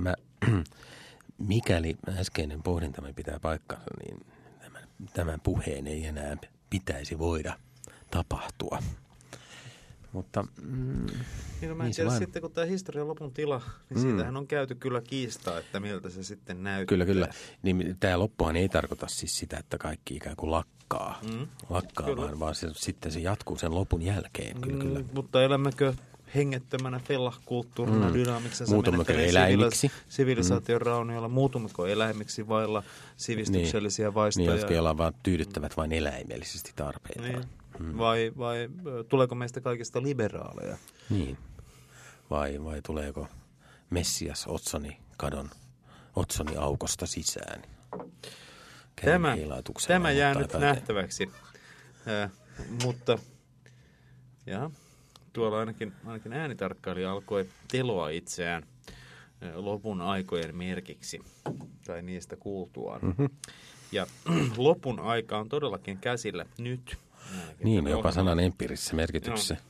Mikäli äskeinen pohdintamme pitää paikkansa, niin tämän puheen ei enää pitäisi voida tapahtua. Mutta niin mä en tiedä sitten, kun tämä historian lopun tila, niin siitähän on käyty kyllä kiistaa, että miltä se sitten näyttää. Kyllä. Niin, tämä loppuhan ei tarkoita siis sitä, että kaikki ikään kuin lakkaa vaan sitten se jatkuu sen lopun jälkeen. Kyllä. Mutta elämmekö hengettömänä fellakulttuurina dynaamiksessa sivilisaation raunioilla? Muutummeko eläimiksi vailla sivistyksellisiä vaistoja? Niin, jotka vaan tyydyttävät vain eläimellisesti tarpeita. Niin. Vai tuleeko meistä kaikista liberaaleja? Niin. Vai tuleeko Messias otsoni aukosta sisään? Tämä jää nyt nähtäväksi. Mutta tuolla ainakin äänitarkkailija alkoi teloa itseään lopun aikojen merkiksi, tai niistä kuultuaan. Ja lopun aika on todellakin käsillä nyt. Niin, jopa sanan empiirisessä merkityksessä.